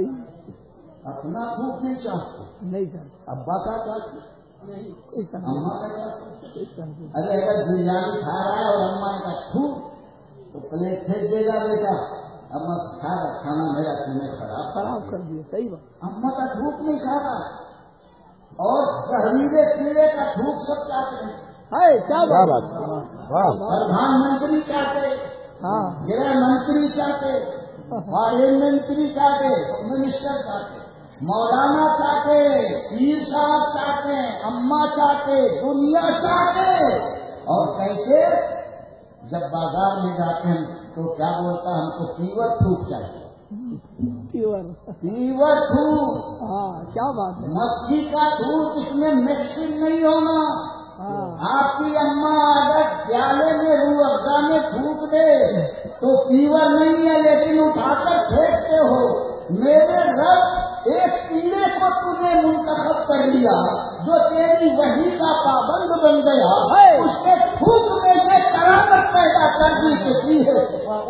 اپنا تھوک نہیں چاہتے، نہیں چاہتے، ابا کا چاہتے، نہیں اماں کا چاہتے۔ چاہتے، ارے اگر بریانی کھا رہا ہے اور اماں کا تھوک تو پلیٹ پھینک دے گا بیٹا، اما کھا رہا کھانا میرا تمہیں خراب خراب کر دیا، صحیح بات، اما کا تھوک نہیں کھا رہا، اور زہریلے کیڑے کا تھوک سب چاہتے ہیں۔ ہے کیا بات، پردھان منتری چاہتے، ہاں گृہ منتری چاہتے، پارلیمنٹری چاہتے، منسٹر چاہتے، مولانا چاہتے، پیر صاحب چاہتے، اماں چاہتے، دنیا چاہتے، اور کیسے جب بازار میں جاتے ہیں تو کیا بولتا ہے، ہم کو پیور تھوک چاہیے، پیور، پیور تھوک، ہاں کیا بات ہے، مکھی کا دودھ، اس میں مکسنگ نہیں ہونا۔ ہاں آپ کی اماں اگر پیالے میں روح افزا میں تھوک دے تو پیور نہیں ہے، لیکن اٹھا کر پھینکتے ہو۔ میرے رب ایک کیڑے کو تم نے منتخب کر لیا جو تیری وحی کا پابند بن گیا، اس کے تھوک میں یہ کرامت پیدا کر دی کہ دی ہے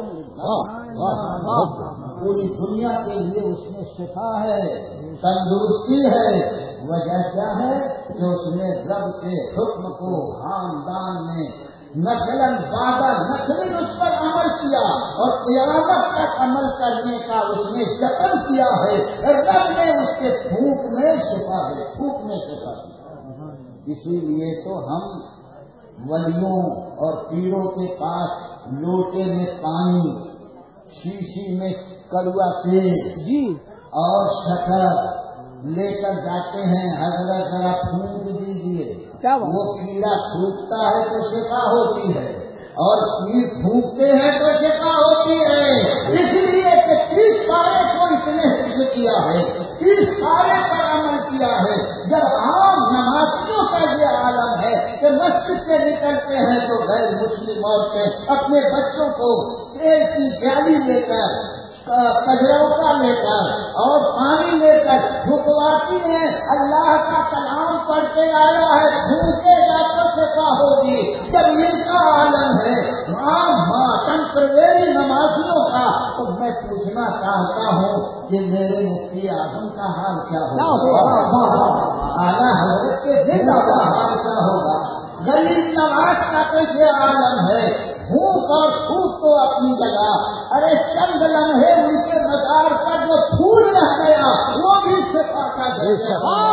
پوری دنیا کے لیے اس میں شفا ہے، تندرستی ہے۔ وجہ کیا ہے کہ اس نے رب کے حکم کو خاندان میں نسلاً بعد نسل اس پر عمل کیا، اور قیامت تک عمل کرنے کا اس نے جتن کیا ہے۔ رب نے اس کے تھوک میں شفا ہے، تھوک میں شفا ہے۔ اسی لیے تو ہم ولیوں اور پیروں کے پاس لوٹے میں پانی، شیشی میں کڑوا تیل جی، اور شکر لے کر جاتے ہیں، حضرت ذرا پھونک دیجیے، کیا بات؟ وہ کیڑا پھونکتا ہے تو شفا ہوتی ہے، اور کیڑ پھونکتے ہیں تو شفا ہوتی ہے۔ اسی لیے کہ تیس پارے کو اس نے حفظ کیا ہے، تیس پارے پر عمل کیا ہے۔ جب عام نمازیوں کا یہ عالم ہے کہ مسجد سے نکلتے ہیں تو غیر مسلم عورتیں اپنے بچوں کو تیل کی پیالی لے کر، کجروکا لے کر اور پانی لے کر بھکواتی ہیں، اللہ کا کلام پڑھتے آیا ہے، بھوکے گا تو شفا ہوگی۔ جب ان کا عالم ہے ماتم پرویری نمازیوں کا، تو میں پوچھنا چاہتا ہوں کہ میرے مفتی اعظم کا حال کیا ہوگا، اعلیٰ حضرت کے بیٹا کا حال کیا ہوگا، غریب نواز کا کیسے عالم ہے، بھوک اور بھوک تو اپنی جگہ، ارے چند لمحے ان کے مزار پر جو پھول رہ گیا وہ بھی شفا کا ذریعہ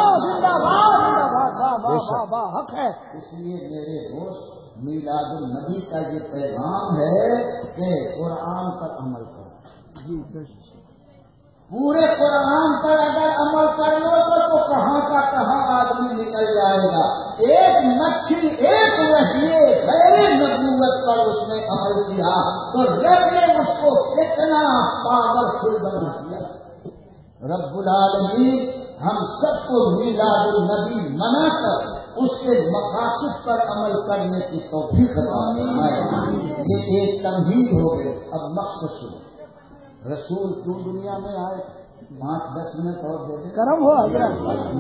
حق ہے۔ اس لیے میرے دوست میلاد النبی کا یہ پیغام ہے کہ قرآن پر عمل کرو۔ جی پورے قرآن پر اگر عمل کر لو تو, تو کہاں کا کہاں آدمی نکل جائے گا۔ ایک مچھلی ایک وحی غیر نبوت پر اس نے عمل کیا تو رب نے اس کو کتنا پاورفل بنا دیا۔ رب العالمین ہم سب کو میلاد النبی منا کر اس کے مقاصد پر عمل کرنے کی توفیق عطا فرمائے۔ یہ ایک تمہید ہو گئی۔ اب مقصد سنو، رسول کیوں دنیا میں آئے؟ پانچ دس منٹ اور دے دیں، کرم ہو حضرت۔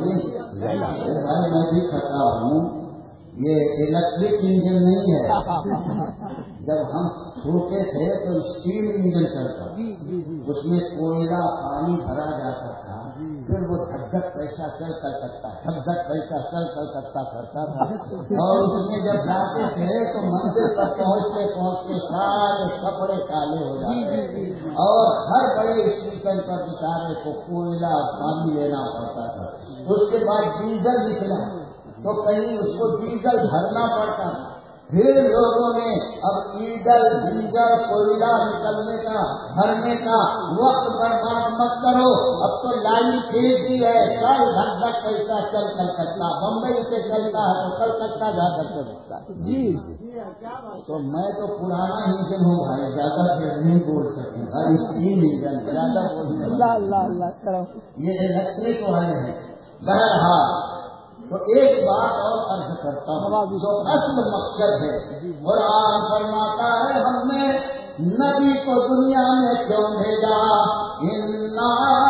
بھائی میں بھی کھڑا ہوں، یہ الیکٹرک انجن نہیں ہے۔ جب ہم چھوٹے تھے تو اسٹیم انجن چلتا، اس میں کوئلہ پانی بھرا جاتا تھا، پھر وہ دھک دھک پیسہ چل کر سکتا دھک دھک پیسہ چل کر سکتا کرتا تھا، اور اس میں جب جاتے تھے تو منزل پر پہنچتے پہنچتے سارے کپڑے کالے ہو جاتے، اور ہر بڑے اسٹیشن پر بیچارے کو کوئلہ پانی لینا پڑتا تھا۔ اس کے بعد ڈیزل نکلا تو کہیں اس کو ڈیزل بھرنا پڑتا تھا۔ پھر لوگوں نے اب ڈیزل ڈیزل کوئلہ نکلنے کا بھرنے کا وقت برباد مت کرو، اب تو لائن کھینچ دی ہے، سارے دھک دھک پیسہ چل کلکتہ، بمبئی سے چلتا ہے تو کلکتہ جا کر کے رکتا ہے۔ جی تو میں تو پرانا انجن ہوں بھائی، زیادہ پھر نہیں بول سکوں گا، اسٹیم انجن زیادہ بولنے اللہ اللہ اللہ کرم۔ یہ الیکٹرک والے ہیں۔ بہرحال تو ایک بات اور عرض کرتا ہوں، جو اصل مقصد ہے، قرآن فرماتا ہے ہم نے نبی کو دنیا میں کیوں بھیجا؟ اِنَّا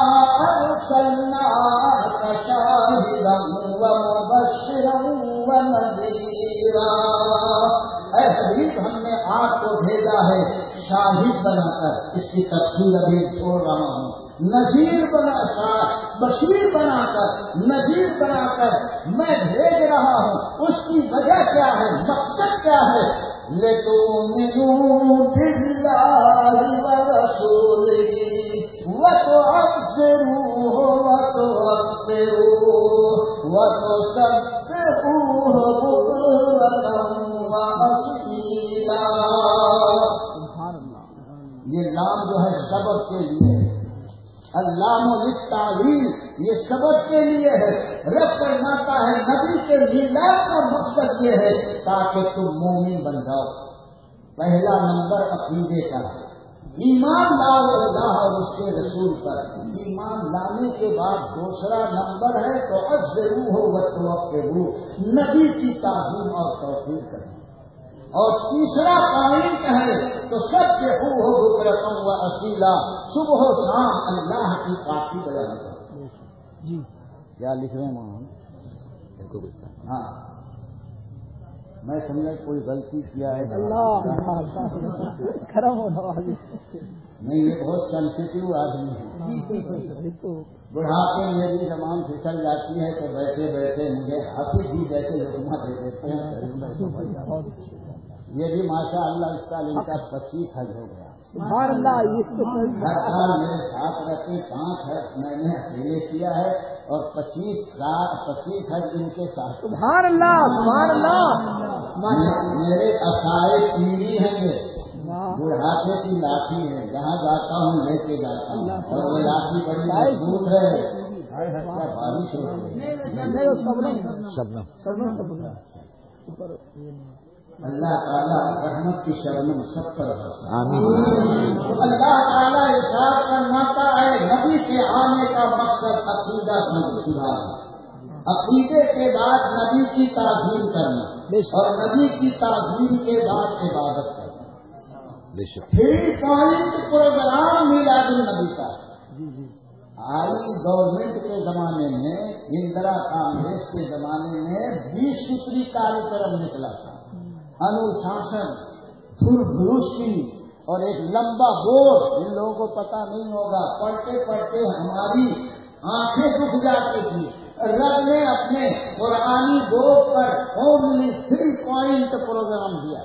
أَرْسَلْنَاكَ شَاهِدًا وَمُبَشِّرًا وَنَذِيرًا۔ اے حبیب، ہم نے آپ کو بھیجا ہے شاہد بنا کر، اس کی تفصیل ابھی چھوڑ رہا ہوں، نذیر بنا کر، بشیر بنا کر، نذیر بنا کر میں بھیج رہا ہوں۔ اس کی وجہ کیا ہے، مقصد کیا ہے؟ لِتُؤْمِنُوا بِاللَّهِ وَرَسُولِهِ وَتُعَزِّرُوهُ وَتُوَقِّرُوهُ وَتُسَبِّحُوهُ بُكْرَةً وَأَصِيلًا۔ یہ لام جو ہے سبب کے لیے ہے، اللام للتعلیل، یہ سبب کے لیے ہے۔ رب فرماتا ہے نبی کے میلاد کا مقصد یہ ہے تاکہ تم مومن بن جاؤ۔ پہلا نمبر عقیدے کا، ایمان لاؤ اللہ اور اس کے رسول پر۔ ایمان لانے کے بعد دوسرا نمبر ہے تو تعزروہ وتوقروہ، نبی کی تعظیم اور توقیر کرنا۔ اور تیسرا پوائنٹ ہے تو سب کے ہو بکرتم و اصیلا، صبح و شام اللہ کی پاکی بیان کرو۔ جی کیا لکھ رہے ہیں مولانا؟ ہاں میں سمجھا کوئی غلطی کیا ہے اللہ کرم ہو نوازی۔ نہیں، یہ بہت سینسیٹیو آدمی ہے، بڑھاپے میری زبان پھسل جاتی ہے تو بیٹھے بیٹھے مجھے حافظ جی جیسے لقمہ دے دیتے ہیں۔ یہ بھی ماشاء اللہ اس سال ان کا پچیس حج ہو گیا۔ سبحان اللہ، یہ تو ہر سال میرے ساتھ رہتے، پانچ حج میں نے اکیلے کیا ہے اور پچیس پچیس حج ان کے ساتھ۔ سبحان اللہ سبحان اللہ۔ میرے عصائے پیڑھی ہیں، یہ بڑھاپے کی لاٹھی ہے، جہاں جاتا ہوں لے کے جاتا ہوں، اور یہ لاٹھی بڑی مضبوط ہے۔ کیا بارش ہو رہی ہے، اللہ تعالیٰ رحمت کی شبنم سب پر برسائے۔ آمین۔ اللہ تعالیٰ ارشاد فرماتا ہے نبی کے آنے کا مقصد عقیدہ سدھارنا، عقیدے کے بعد نبی کی تعظیم کرنا، اور نبی کی تعظیم کے بعد عبادت کرنا۔ تھری پوائنٹ پروگرام میلاد النبی کا آئی گورنمنٹ کے زمانے میں، اندرا کانگریس کے زمانے میں بیس فیصدی کاریکرم نکلا تھا، انوشاسن، دھردرستی اور ایک لمبا بورڈ، ان لوگوں کو پتا نہیں ہوگا، پڑھتے پڑھتے ہماری آنکھیں دکھ جاتی تھی۔ رب نے اپنے قرآنی بورڈ پر اونلی تھری پوائنٹ پروگرام دیا۔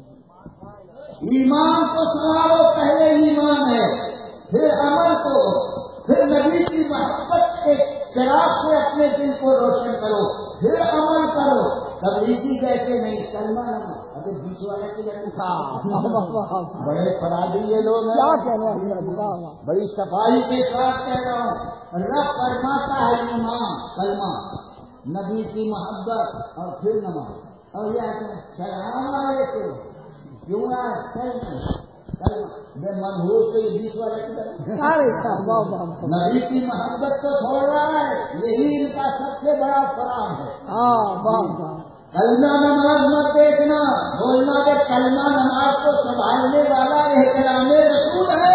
ایمان کو سنوارو، پہلے ایمان ہے، پھر عمل کو، پھر نبی کی محبت کے چراغ سے اپنے دل کو روشن کرو، پھر عمل کرو۔ تبلیغی کہتے نہیں، کلمہ نہ ابھی بیچ والے کے لیے بڑے فرادی یہ لوگ ہیں، بڑی صفائی کے ساتھ کہہ رہا ہوں۔ رب فرماتا ہے ایمان کلمہ، نبی کی محبت اور پھر نماز، اور یہ السلام علیکم کیوں ہے کلمہ، یہ منحوس کے بیچ والے ارے واہ واہ نبی کی محبت کو چھوڑ رہا ہے، یہی ان کا سب سے بڑا فرام ہے۔ ہاں واہ واہ کلمہ نماز مت دیکھنا، بولنا کہ کلمہ نماز کو سنبھالنے والا احترام رسول ہے۔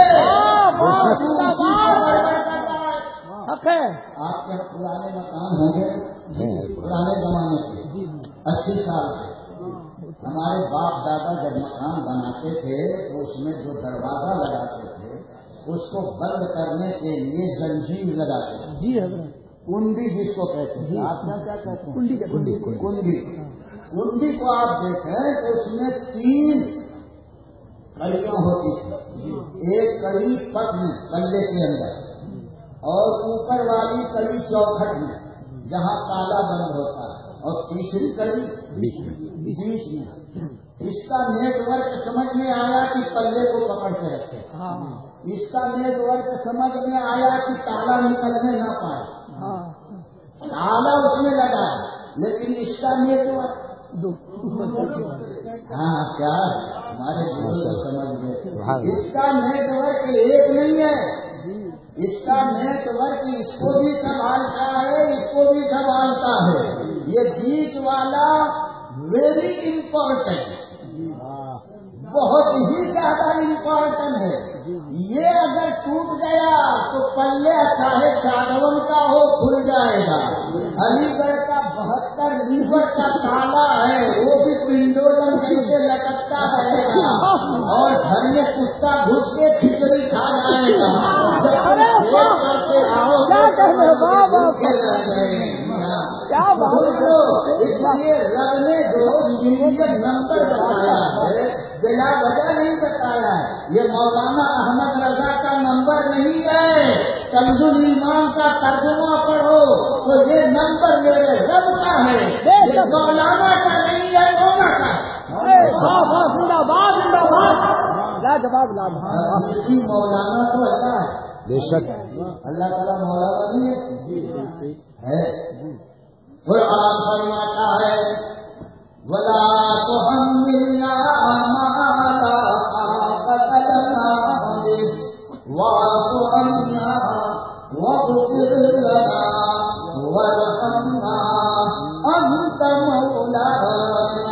حق ہے۔ آپ کے پرانے مکان ہوں گے پرانے زمانے کے اسی سال کے، ہمارے باپ دادا جب مکان بناتے تھے تو اس میں جو دروازہ لگاتے تھے اس کو بند کرنے کے لیے زنجیر لگاتے تھے، جی حضرت، کنڈی جس کو کہتے ہیں، آپ کیا کیا کہتے ہیں؟ کنڈی کنڈی کنڈی کنڈی کو آپ دیکھیں تو اس میں تین کڑیاں ہوتی تھی، ایک کڑی پٹ میں پلے کے اندر اور اوپر والی کڑی چوکھٹ میں جہاں تالا بند ہوتا ہے، اور تیسری کڑی بیچ میں۔ اس کا نیٹ ورک سمجھ میں آیا کہ پلے کو پکڑ کے رکھے، اس کا نیٹ ورک سمجھ میں آیا کہ تالا نکلنے نہ پائے، تالا اس میں لگا لیکن اس کا نیٹ ورک ہاں کیا ہمارے سمجھ گئے، اس کا نیٹ ورک ایک نہیں ہے، اس کا نیٹ ورک اس کو بھی سنبھالتا ہے اس کو بھی سنبھالتا ہے، یہ بیچ والا ویری امپورٹنٹ، بہت ہی زیادہ امپورٹنٹ ہے۔ یہ اگر ٹوٹ گیا تو پلے چاہے ساگون کا ہو کھل جائے گا، علی گڑھ کا بہتر لیور کا تالا ہے وہ بھی پنڈولم سے لٹکتا رہے گا، اور گھر میں کتا گھس کے کھچڑی کھا جائے گا۔ اس لیے رب نے جو نمبر بتایا ہے بلا وجہ نہیں بتایا ہے، یہ مولانا احمد رضا کا نمبر نہیں ہے، کنز الایمان کا ترجمہ پڑھو تو یہ نمبر میرے رب کا ہے، یہ مولانا کا نہیں ہے، مولا کا مولانا تو اللہ ہے، بے شک اللہ تعالیٰ مولانا نہیں ہے۔ قرآن فرماتا ہے وَلَا تُحَمِّلْنَا مَا لَا طَاقَةَ لَنَا بِهِ وَاعْفُ عَنَّا وَاغْفِرْ لَنَا وَارْحَمْنَا أَنْتَ مَوْلَانَا۔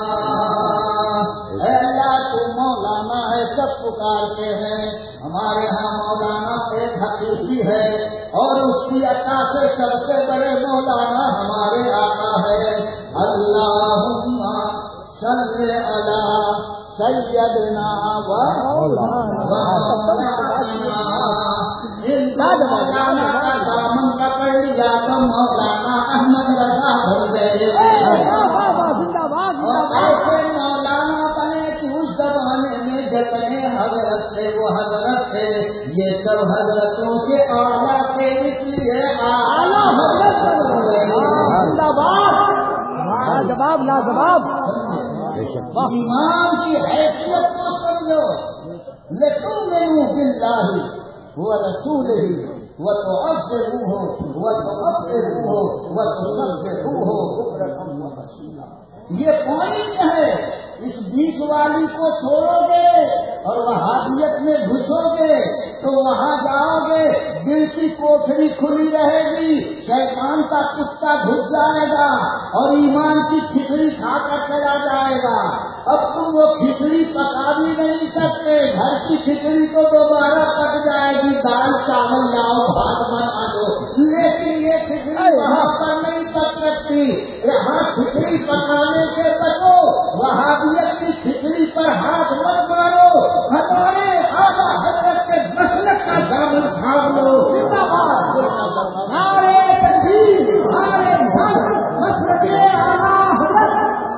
اے اللہ تو مولانا ہے، سب پکارتے ہیں، ہمارے ہاں مولانا ایک حقیقی ہے، اور اس کی عطا سے سب سے بڑے مولانا ہمارے آقا ہے۔ اللہم صلی علی سیدنا و مولانا، مولانا کا دامن پکڑ لیا تو مولانا احمد رضا بن گئے، اور ایسے مولانا بنے کہ اس زمانے میں جتنے حضرت تھے وہ حضرت تھے، یہ سب حضرتوں کے اعلیٰ تھے، اس لیے اعلیٰ حضرت بن گئے۔ جواب لا جواب ایمان کی حیثیت کو سمجھو، لتؤمنوا باللہ ورسولہ وتعزروہ وتوقروہ وتسبحوہ بکرۃ وأصیلا۔ یہ پوائنٹ ہے، اس بیچ والی کو چھوڑو گے اور وہابیت میں گھسو گے تو وہاں جاؤ گے دل کی کوٹھری کھلی رہے گی، شیطان کا کتا گھس جائے گا اور ایمان کی کھچڑی کھا کر چلا جائے گا۔ اب تم وہ کھچڑی پکا بھی نہیں سکتے، گھر کی کھچڑی تو دوبارہ پک جائے گی، دال چاول لاؤ بھات بنا دو، لیکن یہ کھچڑی وہاں پر نہیں پک سکتی۔ یہاں کھچڑی پکانے سے بچو، وہابیت کی کھچڑی پر ہاتھ مت مارو، ہمارے اعلیٰ حضرت کے مسلک کا دامن تھام لو۔ ہمارے تکبیر، ہمارے مسلک کے اعلیٰ حضرت۔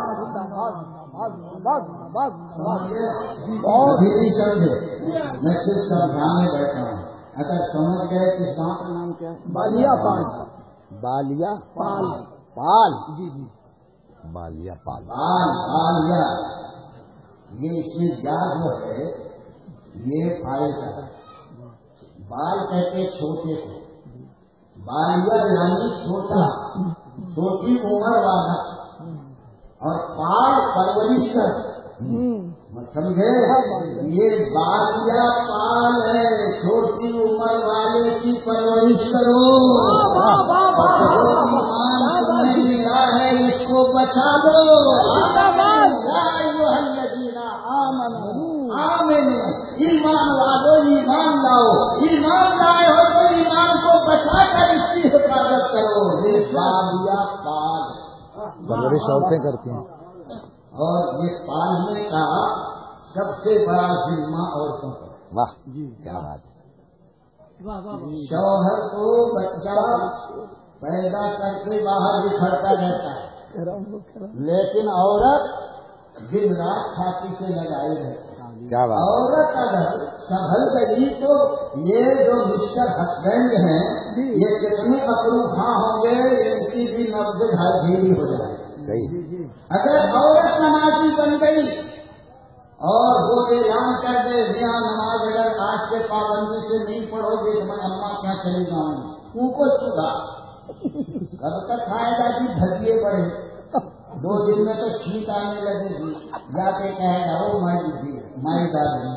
اور بھی نہیں سمجھے، میں صرف سمجھانے بیٹھا ہوں، اگر سمجھ گئے کہ سانپ کا نام کیا ہے؟ بالیا پال، بالیا پال پال جی جی بالیا پال بال بالیا، یہ اس میں جا جو ہے یہ فائل کا ہے، بال کہتے چھوٹے کو، بالیا یعنی چھوٹا، چھوٹی عمر والا، اور پال پرورش کر، سمجھے؟ یہ بالیہ پال ہے، چھوٹی عمر والے کی پرورش کرو، ایمان تمہیں ملا ہے اس کو بچا دو۔ آمنو، ایمان والو ایمان لاؤ، ایمان لائے ہو تو ایمان کو بچا کر اس کی حفاظت کرو۔ یہ بالیہ پال پرورش عورتیں کرتی ہیں، اور یہ پالنے کا سب سے بڑا ذمہ عورتوں کا۔ واہ کیا بات ہے۔ شوہر کو بچہ پیدا کر کے باہر بکھرتا رہتا ہے، لیکن عورت دن رات چھاتی سے لگائی رہتی ہے۔ کیا بات ہے۔ عورت اگر سنبھل گئی تو یہ جو مسٹر ہسبینڈ ہیں یہ کتنے اپرو خاں ہوں گے، ان کی بھی نبض دھیری ہو جائے گی۔ صحیح۔ اگر عورت نمازی بن گئی اور وہ اعلان کر دے میاں نماز اگر آج کے پابندی سے نہیں پڑھو گے تو میں اماں کیا چلی جاؤں گی، ان کو چکا کب تک کھائے گا کہ بھجیے پڑے، دو دن میں تو چھینک آنے لگے گی، جا کے کہے گا وہ مائی دی مائی ڈال،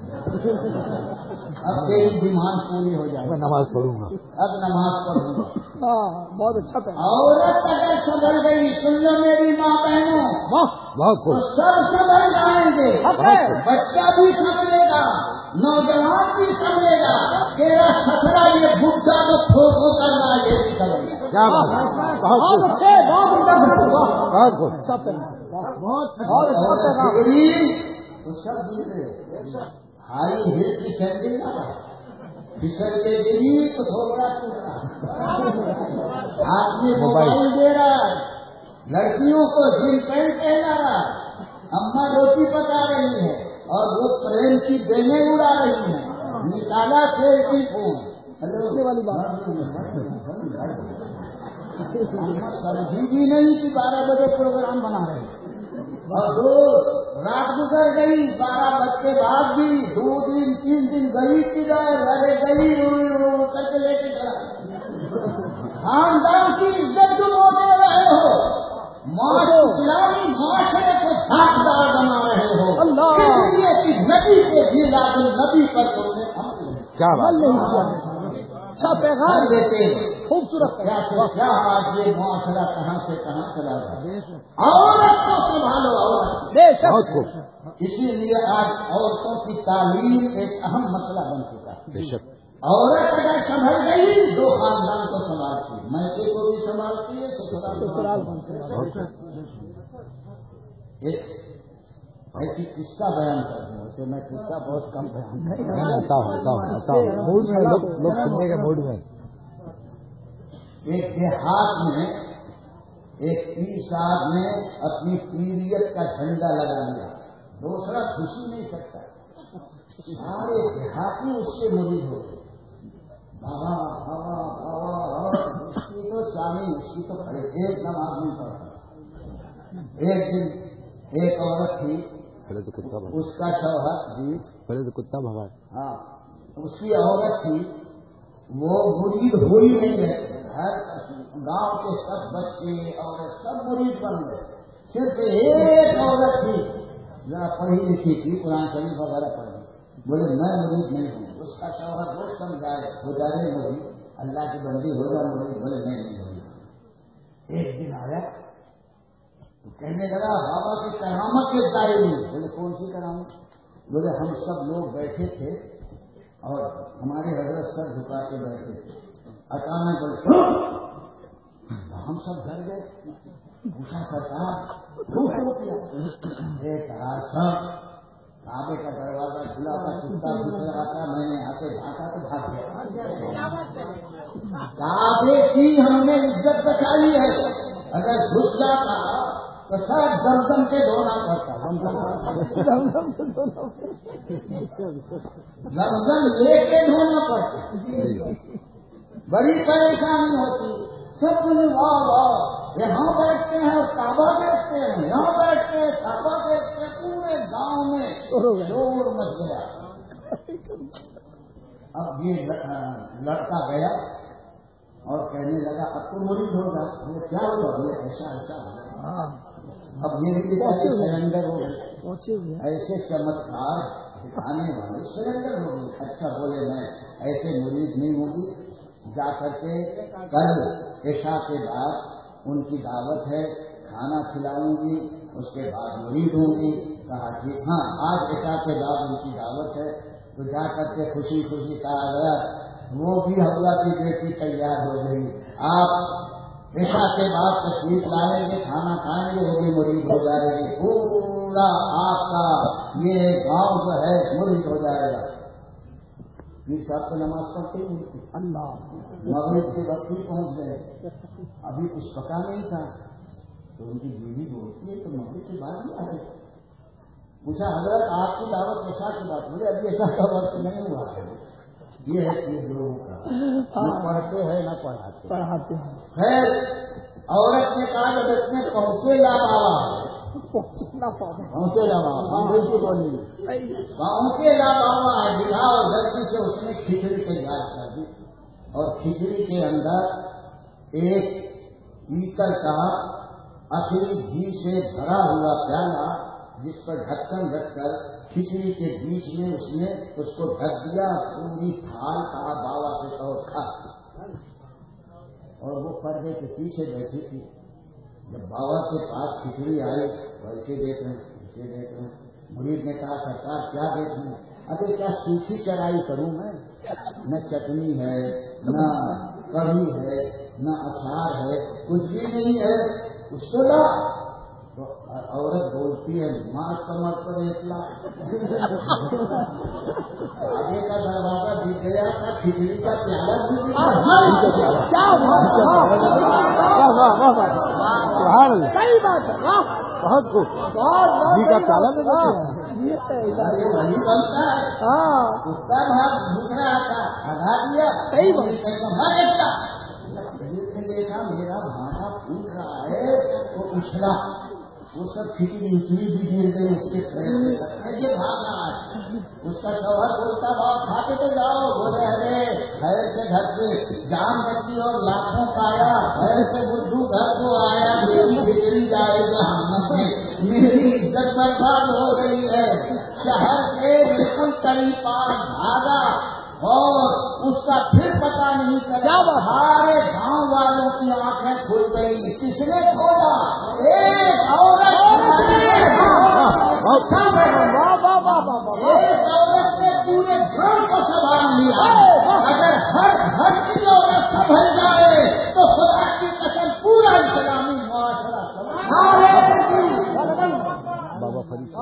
اب تیری ڈیمانڈ پوری ہو جائے گی، میں نماز پڑھوں گا، اب نماز پڑھوں گا۔ بہت اچھا پہ عورت اگر سنبھل گئی، سن لو میری ماں بہنوں، بہت تو خوش، سب سنبھل جائیں گے، بہت خوش۔ بچہ بھی سنبھلے گا، نوجوان بھی سنبھلے گا، تیرا سکھرا یہ بھٹا تو کھو کر رہا ہے یہ بھی سنبھلے گا۔ کیا بات ہے، بہت بہت خوش، اچھے، بہت عمدہ، بہت خوش۔ اچھا پہ بہت اور اچھا عورت پہ بگڑی تو سب بگڑے، ہائی ہل کی سینڈل نہ پھسل کے گری تو تھوڑا ٹوٹا، آدمی موبائل دے رہا ہے، لڑکیوں کو جن پینٹ پہنا رہا ہے، اماں روٹی پکا رہی ہے اور وہ پریم کی بیلیں اڑا رہی ہیں، نکالا سیلفی فون، والی بات سمجھی بھی نہیں کہ بارہ بجے پروگرام بنا رہے ہیں، اور دو رات گزر گئی، بارہ بج کے بعد بھی دو دن تین دن گئی کدھر، ارے گئی ہوئی ہو کر کے لے کے چلا، خاندان کی عزت ڈبو دے رہے ہو، اسلامی معاشرے کو حقدار بنا رہے ہو، اللہ اس لیے کہ نبی کے میلاد النبی پر تم نے عمل نہیں کیا بات ہے۔ اچھا پیغام دیتے خوبصورت کیا سے کیا آج یہ معاشرہ کہاں سے کہاں چلا گیا۔ عورت کو سنبھالو، عورت، بے شک بہت خوش، اسی لیے آج عورتوں کی تعلیم ایک اہم مسئلہ بن چکا ہے۔ بے شک۔ عورت اگر سنبھل گئی تو خاندان کو سنبھالتی ہے، میکے کو بھی سنبھالتی ہے، سسرال کو بھی سنبھالتی ہے۔ ایک ایسی قصہ بیان کر دوں، اسے میں قصہ بہت کم بیان کرتا ہوں۔ آتا ہوں آتا ہوں آتا ہوں موڈ میں، لوگ لوگ سننے کے موڈ میں۔ ایک دیہات میں ایک پیر صاحب نے اپنی پیریت کا جھنڈا لگا لیا، دوسرا خوشی نہیں سکتا، سارے دیہاتی اس کے مرید ہو گئے، بابا بابا بابا، اس کی تو چالی اس کی تو کھڑے، ایک نماز نہیں پڑھتا۔ ایک دن ایک عورت تھی، پہلے تو کتا اس کا شوہر جی پہلے تو کتا بھگا، ہاں اس کی عورت تھی، وہ مرید ہو ہی نہیں رہتے، ہر گاؤں کے سب بچے عورت سب مرید بن گئے، صرف ایک عورت تھی ذرا پڑھی لکھی تھی، قرآن شریف وغیرہ پڑھی، بولے میں مرید نہیں ہوں۔ اس کا شوہر روز سمجھائے ہو جا رہے مرید، اللہ کی بندی ہو جا مرید، بولے میں نہیں ہوں۔ ایک دن آیا تو کہنے لگا بابا کی کرامت کے دائیں نہیں، بولے کون سی کرامت؟ بولے ہم سب لوگ بیٹھے تھے اور ہمارے حضرت سر جھکا کے بیٹھے تھے، اچانک بولے ہم سب گھر گئے، پوچھا سرکار خوب شروع کیا، ایک سب کعبے کا دروازہ کھلا تھا، کتا گھس رہا تھا، میں نے آ کے بھاگا تو بھاگ گیا۔ کعبے کی ہم نے عزت بچائی ہے، اگر گھس جاتا تو سب زمزم کے دھونا پڑتا، زمزم لے کے دھونا پڑتا، بڑی پریشانی ہوتی۔ سب مجھے واہ واہ، یہاں بیٹھتے ہیں اور کعبہ دیکھتے ہیں، یہاں بیٹھتے ہیں کعبہ دیکھتے ہیں، پورے گاؤں میں شور مچ گیا۔ اب یہ لڑکا گیا اور کہنے لگا اب تو مرید ہوگا، یہ کیا ہوا؟ یہ ایسا ایسا ہوا۔ اب یہ بھی سرنڈر ہو گئی، ایسے چمتکار دکھانے والے سرنڈر ہوگی. اچھا بولے میں ایسے مریض نہیں ہوگی. جا کر کے کل عشاء کے بعد ان کی دعوت ہے, کھانا کھلاؤں گی, اس کے بعد مریض ہوں گی. کہا کہ ہاں آج عشاء کے بعد ان کی دعوت ہے. تو جا کر کے خوشی خوشی کہا گیا وہ بھی حضرہ کی بیٹی تیار ہو گئی, آپ عشاء کے بعد تشریف لائیں گے, کھانا کھائیں گے, وہ بھی مریض ہو جائے گی. پورا آپ کا یہ گاؤں جو ہے مریض ہو جائے گا. پیر صاحب کو نماز پڑھتے ہی نہیں, اللہ مغرب کے وقت ہی پہنچ گئے, ابھی کچھ پکا نہیں تھا. تو ان کی بیوی بولتی ہے تو مغرب کے بعد ہی آ گئی. پوچھا حضرت آپ کی دعوت عشاء کی بات, مجھے ابھی ایسا کا وقت نہیں ہوا ہے. یہ ہے چیز لوگوں کا نہ پڑھتے ہیں نہ پڑھاتے پڑھاتے ہیں. خیر عورت نے کہا جب اتنے پہنچے لا بابا پہنچے لا بابا پہنچے لا بابا ہے دکھا, اور جلدی سے اس نے کھچڑی تیار کر دی. اور کھچڑی کے اندر ایک پیتل کا اصلی گھی سے بھرا ہوا پیالہ جس پر ڈھکن رکھ کر کھچڑی کے بیچ میں اس نے اس کو ڈھک دیا. پوری تھال کہا بابا سے کہو کھا. اور وہ پردے کے پیچھے بیٹھی تھی. جب بابا کے پاس کھچڑی آئی ویسے دیکھ رہے ایسے دیکھ رہے مرید نے کہا سرکار کیا دیکھ رہے ہیں؟ ابھی کیا سوکھی چڑھائی کروں میں, نہ چٹنی ہے نہ کڑھی ہے نہ اچار ہے, کچھ بھی نہیں ہے. اس کو لا. تو عورت بولتی ہے ماں کمر پر اطلاع آگے کا دروازہ دکھ گیا تھا, کھچڑی کا پیالہ بھی دکھ گیا. بہت خوب جی کا پیالہ بھی وہی بنتا ہے. اس کا بھاگ دکھ رہا تھا, ہٹا دیا. دیکھا میرا بھاگا پھوٹ رہا ہے وہ اچھلا, وہ سب کھچڑی اچھلی بھی گر گئی اس کے پیسے بھاگ رہا ہے. اس کا شوہر بولتا بھاؤ کھاتے تو جاؤ. بولے ارے خیر سے گھر سے جان بچی اور لاکھوں پایا, خیر سے بدھو گھر کو آیا, میری کھچڑی جائے جہنم میں, میری عزت برباد ہو رہی ہے. شہر کے بالکل قریب پاس بھاگا اور اس کا پھر پتا نہیں چلا. سارے گاؤں والوں کی آنکھیں کھل گئی. کس نے کھولا؟ ایک عورت. ایک عورت نے پورے گھر کو سنبھال لیا. اگر ہر گھر کی عورت سنبھل جائے تو خدا کی قسم پورا اسلامی معاشرہ بابا فرید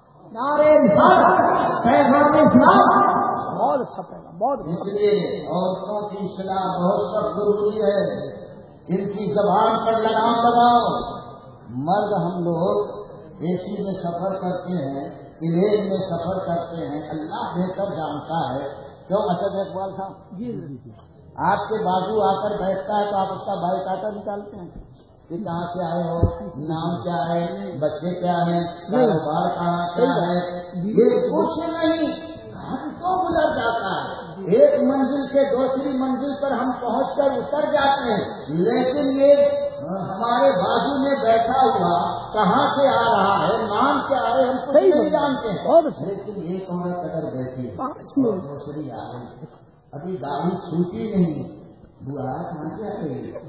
بہت اچھا پہلا بہت. اس لیے عورتوں کی اصلاح بہت سخت ضروری ہے. ان کی زبان پر لگام لگاؤ. مرد ہم لوگ اے سی میں سفر کرتے ہیں, پلین میں سفر کرتے ہیں, اللہ بہتر جانتا ہے. کیوں اسد اقبال صاحب جی آپ کے بازو آ کر بیٹھتا ہے تو آپ اس کا بائک کاٹا نکالتے ہیں کہ کہاں سے آئے ہو, نام کیا ہے, بچے کیا ہیں, کاروبار کہاں کیا ہے. یہ کچھ نہیں, گھنٹوں گزر جاتا ہے. ایک منزل سے دوسری منزل پر ہم پہنچ کر اتر جاتے ہیں, لیکن یہ ہمارے بازو میں بیٹھا ہوا کہاں سے آ رہا ہے, نام کیا ہے, ہم کچھ نہیں جانتے ہیں. لیکن ایک عورت اگر بیٹھی اور دوسری آ رہی, ابھی داڑھی چھوٹی نہیں, بوا کہاں سے آ رہی ہے,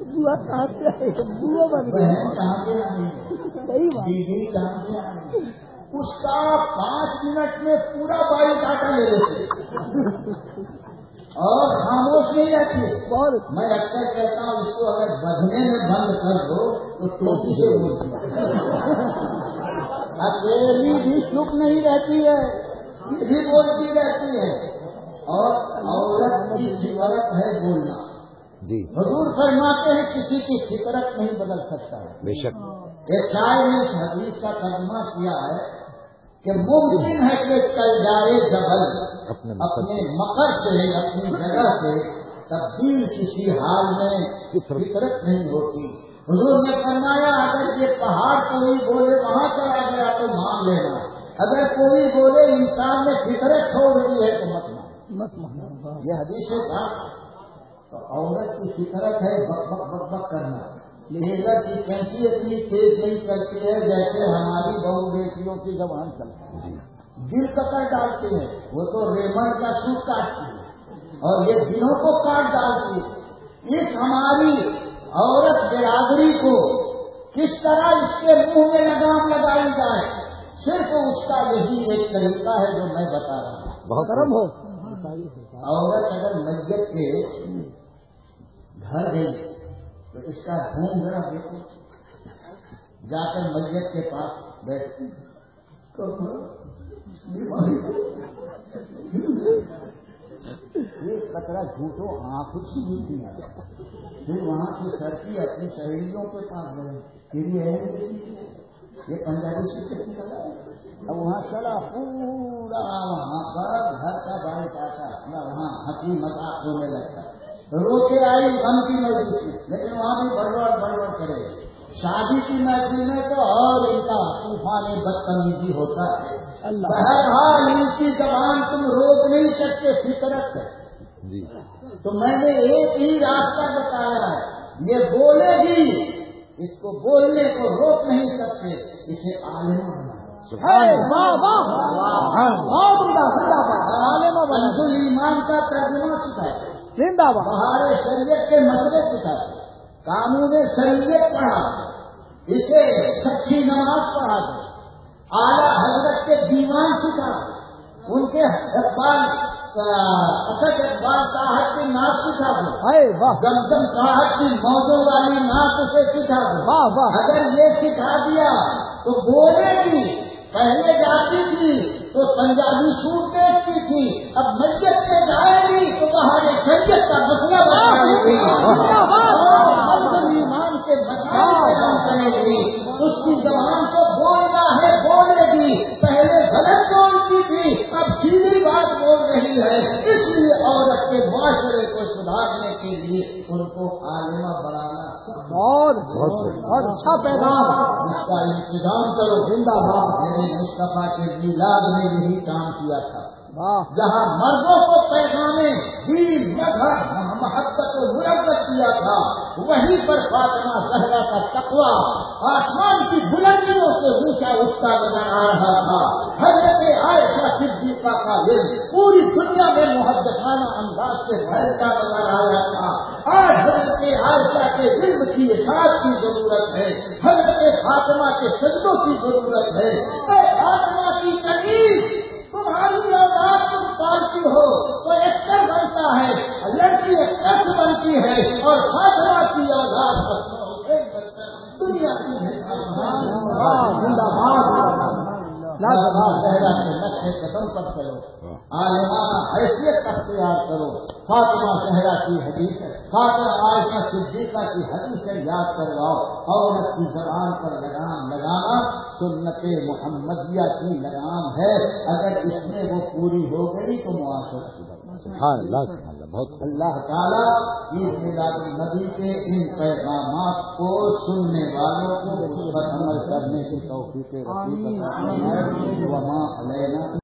بہن کہاں سے آ رہی ہے, دیدی کہاں سے آ رہی ہے, اس کا پانچ منٹ میں پورا بائی ڈاٹا لے لیتے اور خاموش نہیں رہتی. میں اکثر کہتا ہوں اس کو اگر بدھنے میں بند کر دو تو ٹوپی سے بولتی ہے, اکیلی بھی چپ نہیں رہتی ہے, بھی بولتی رہتی ہے. اور عورت کی فطرت ہے بولنا. جی حضور فرماتے ہیں کسی کی فطرت نہیں بدل سکتا ہے. بے شک ایک شاعر نے اس حدیث کا ترجمہ کیا ہے کہ ممکن ہے کہ چل جائے جبل اپنے مکر سے, اپنی جگہ سے تبدیل کسی حال میں فطرت نہیں ہوتی. حضور نے فرمایا اگر یہ پہاڑ کوئی بولے وہاں چلا گیا تو مان لینا, اگر کوئی بولے انسان نے فطرت چھوڑ دی ہے تو مت مان. یہ حدیث ہے. تو عورت کی فطرت ہے بک بک بک بک کرنا, لیزر کی کینچی اتنی تیز نہیں چلتی ہے جیسے ہماری بہو بیٹیوں کی زبان چلتی ہے. دل پکڑ ڈالتے ہیں، وہ تو ریمنڈ کا سوٹ کاٹتی ہے اور یہ دلوں کو کاٹ ڈالتی ہے. اس ہماری عورت برادری کو کس طرح اس کے منہ میں لگام لگائی جائے، صرف اس کا یہی ایک طریقہ ہے جو میں بتا رہا ہوں. بہت گرم ہو. عورت اگر میت کے گھر گئی تو اس کا گھوم ذرا دیکھو، جا کر میت کے پاس بیٹھتی ایک قطرہ جھوٹو آنکھ کی نہیں آیا. پھر وہاں سے سڑکی اپنی سہیلیوں کے پاس گئی، پھر یہ پنجابی سے چلا اب وہاں چلا پورا وہاں پر گھر کا بارش آتا، وہاں ہنسی مذاق ہونے لگتا. رو کے آئی غم کی محفل میں، لیکن وہاں بھی بڑبڑ بڑبڑ کرے. شادی کی محفل میں تو اور ان کا طوفان بدتمیزی ہوتا ہے. بہرحال ان کی زبان تم روک نہیں سکتے، فطرت ہے. جی تو میں نے ایک ہی راستہ بتایا ہے، یہ بولے گی، اس کو بولنے کو روک نہیں سکتے، اسے عالمہ کنزل ایمان کا ترجمہ سکھائے، بہار شریعت کے مسئلے سکھائے، قانون شریعت پڑھا، اسے سچی نماز پڑھا دے، اعلیٰ حضرت کے دیوان سکھا، ان کے اقبال اسد اقبال صاحب کی نعت سکھا دو، زمزم صاحب کی موضوع والی نعت اسے سکھا دو. اگر یہ سکھا دیا تو بولے گی. پہلے جاتی تھی تو پنجابی سوٹ دیکھتی تھی، اب میت سے جائے گی تو بہار شریعت کا مسئلہ بتائے گی، ایمان کے مسائل بیان کرے گی. اس کی زبان کو بولنا ہے، بولے گی. پہلے غلط بولتی تھی، اب سیدھی بات بول رہی ہے. اس لیے عورت کے معاشرے کو سدھارنے کے لیے ان کو عالمہ بنانا بہت اچھا پیغام. اس کا انتظام کرو. زندہ باد. میرے مصطفیٰ کے میلاد نے یہی کام کیا تھا. جہاں مردوں کو پیغامے دین مذہب محبت و مربت کیا تھا، وہیں پر فاطمہ زہرا کا تقویٰ آسمان کی بلندیوں سے اونچا اٹھتا نظر آ رہا تھا. حضرت عائشہ صدیقہ کا علم پوری دنیا میں محدثانہ انداز سے پھیلتا نظر آیا تھا. آج حضرت عائشہ کے علم کی اطاعت کی ضرورت ہے، حضرت فاطمہ کے سجدوں کی ضرورت ہے. اے فاطمہ کی کنیز، تمہاری اولاد تم پالتی ہو تو ایکٹر بنتا ہے، لڑکی ایکٹر بنتی ہے، اور فاطمہ کی اولاد دنیا کی زہرا کے نقش قدم پر چلو، عالمانہ حیثیت اختیار کرو. فاطمہ زہرا کی حدیث، فاطمہ عائشہ صدیقہ کی حدیث یاد کرواؤ. عورت کی زبان پر لگام لگانا سنت محمدیہ کی لگام ہے. اگر اس میں وہ پوری ہو گئی تو معاشرہ کی سبحان اللہ سبحان اللہ. بہت اللہ تعالیٰ عید میلاد النبی کے ان پیغامات کو سننے والوں کو اس پر عمل کرنے کی توفیق نصیب فرمائے. وما علینا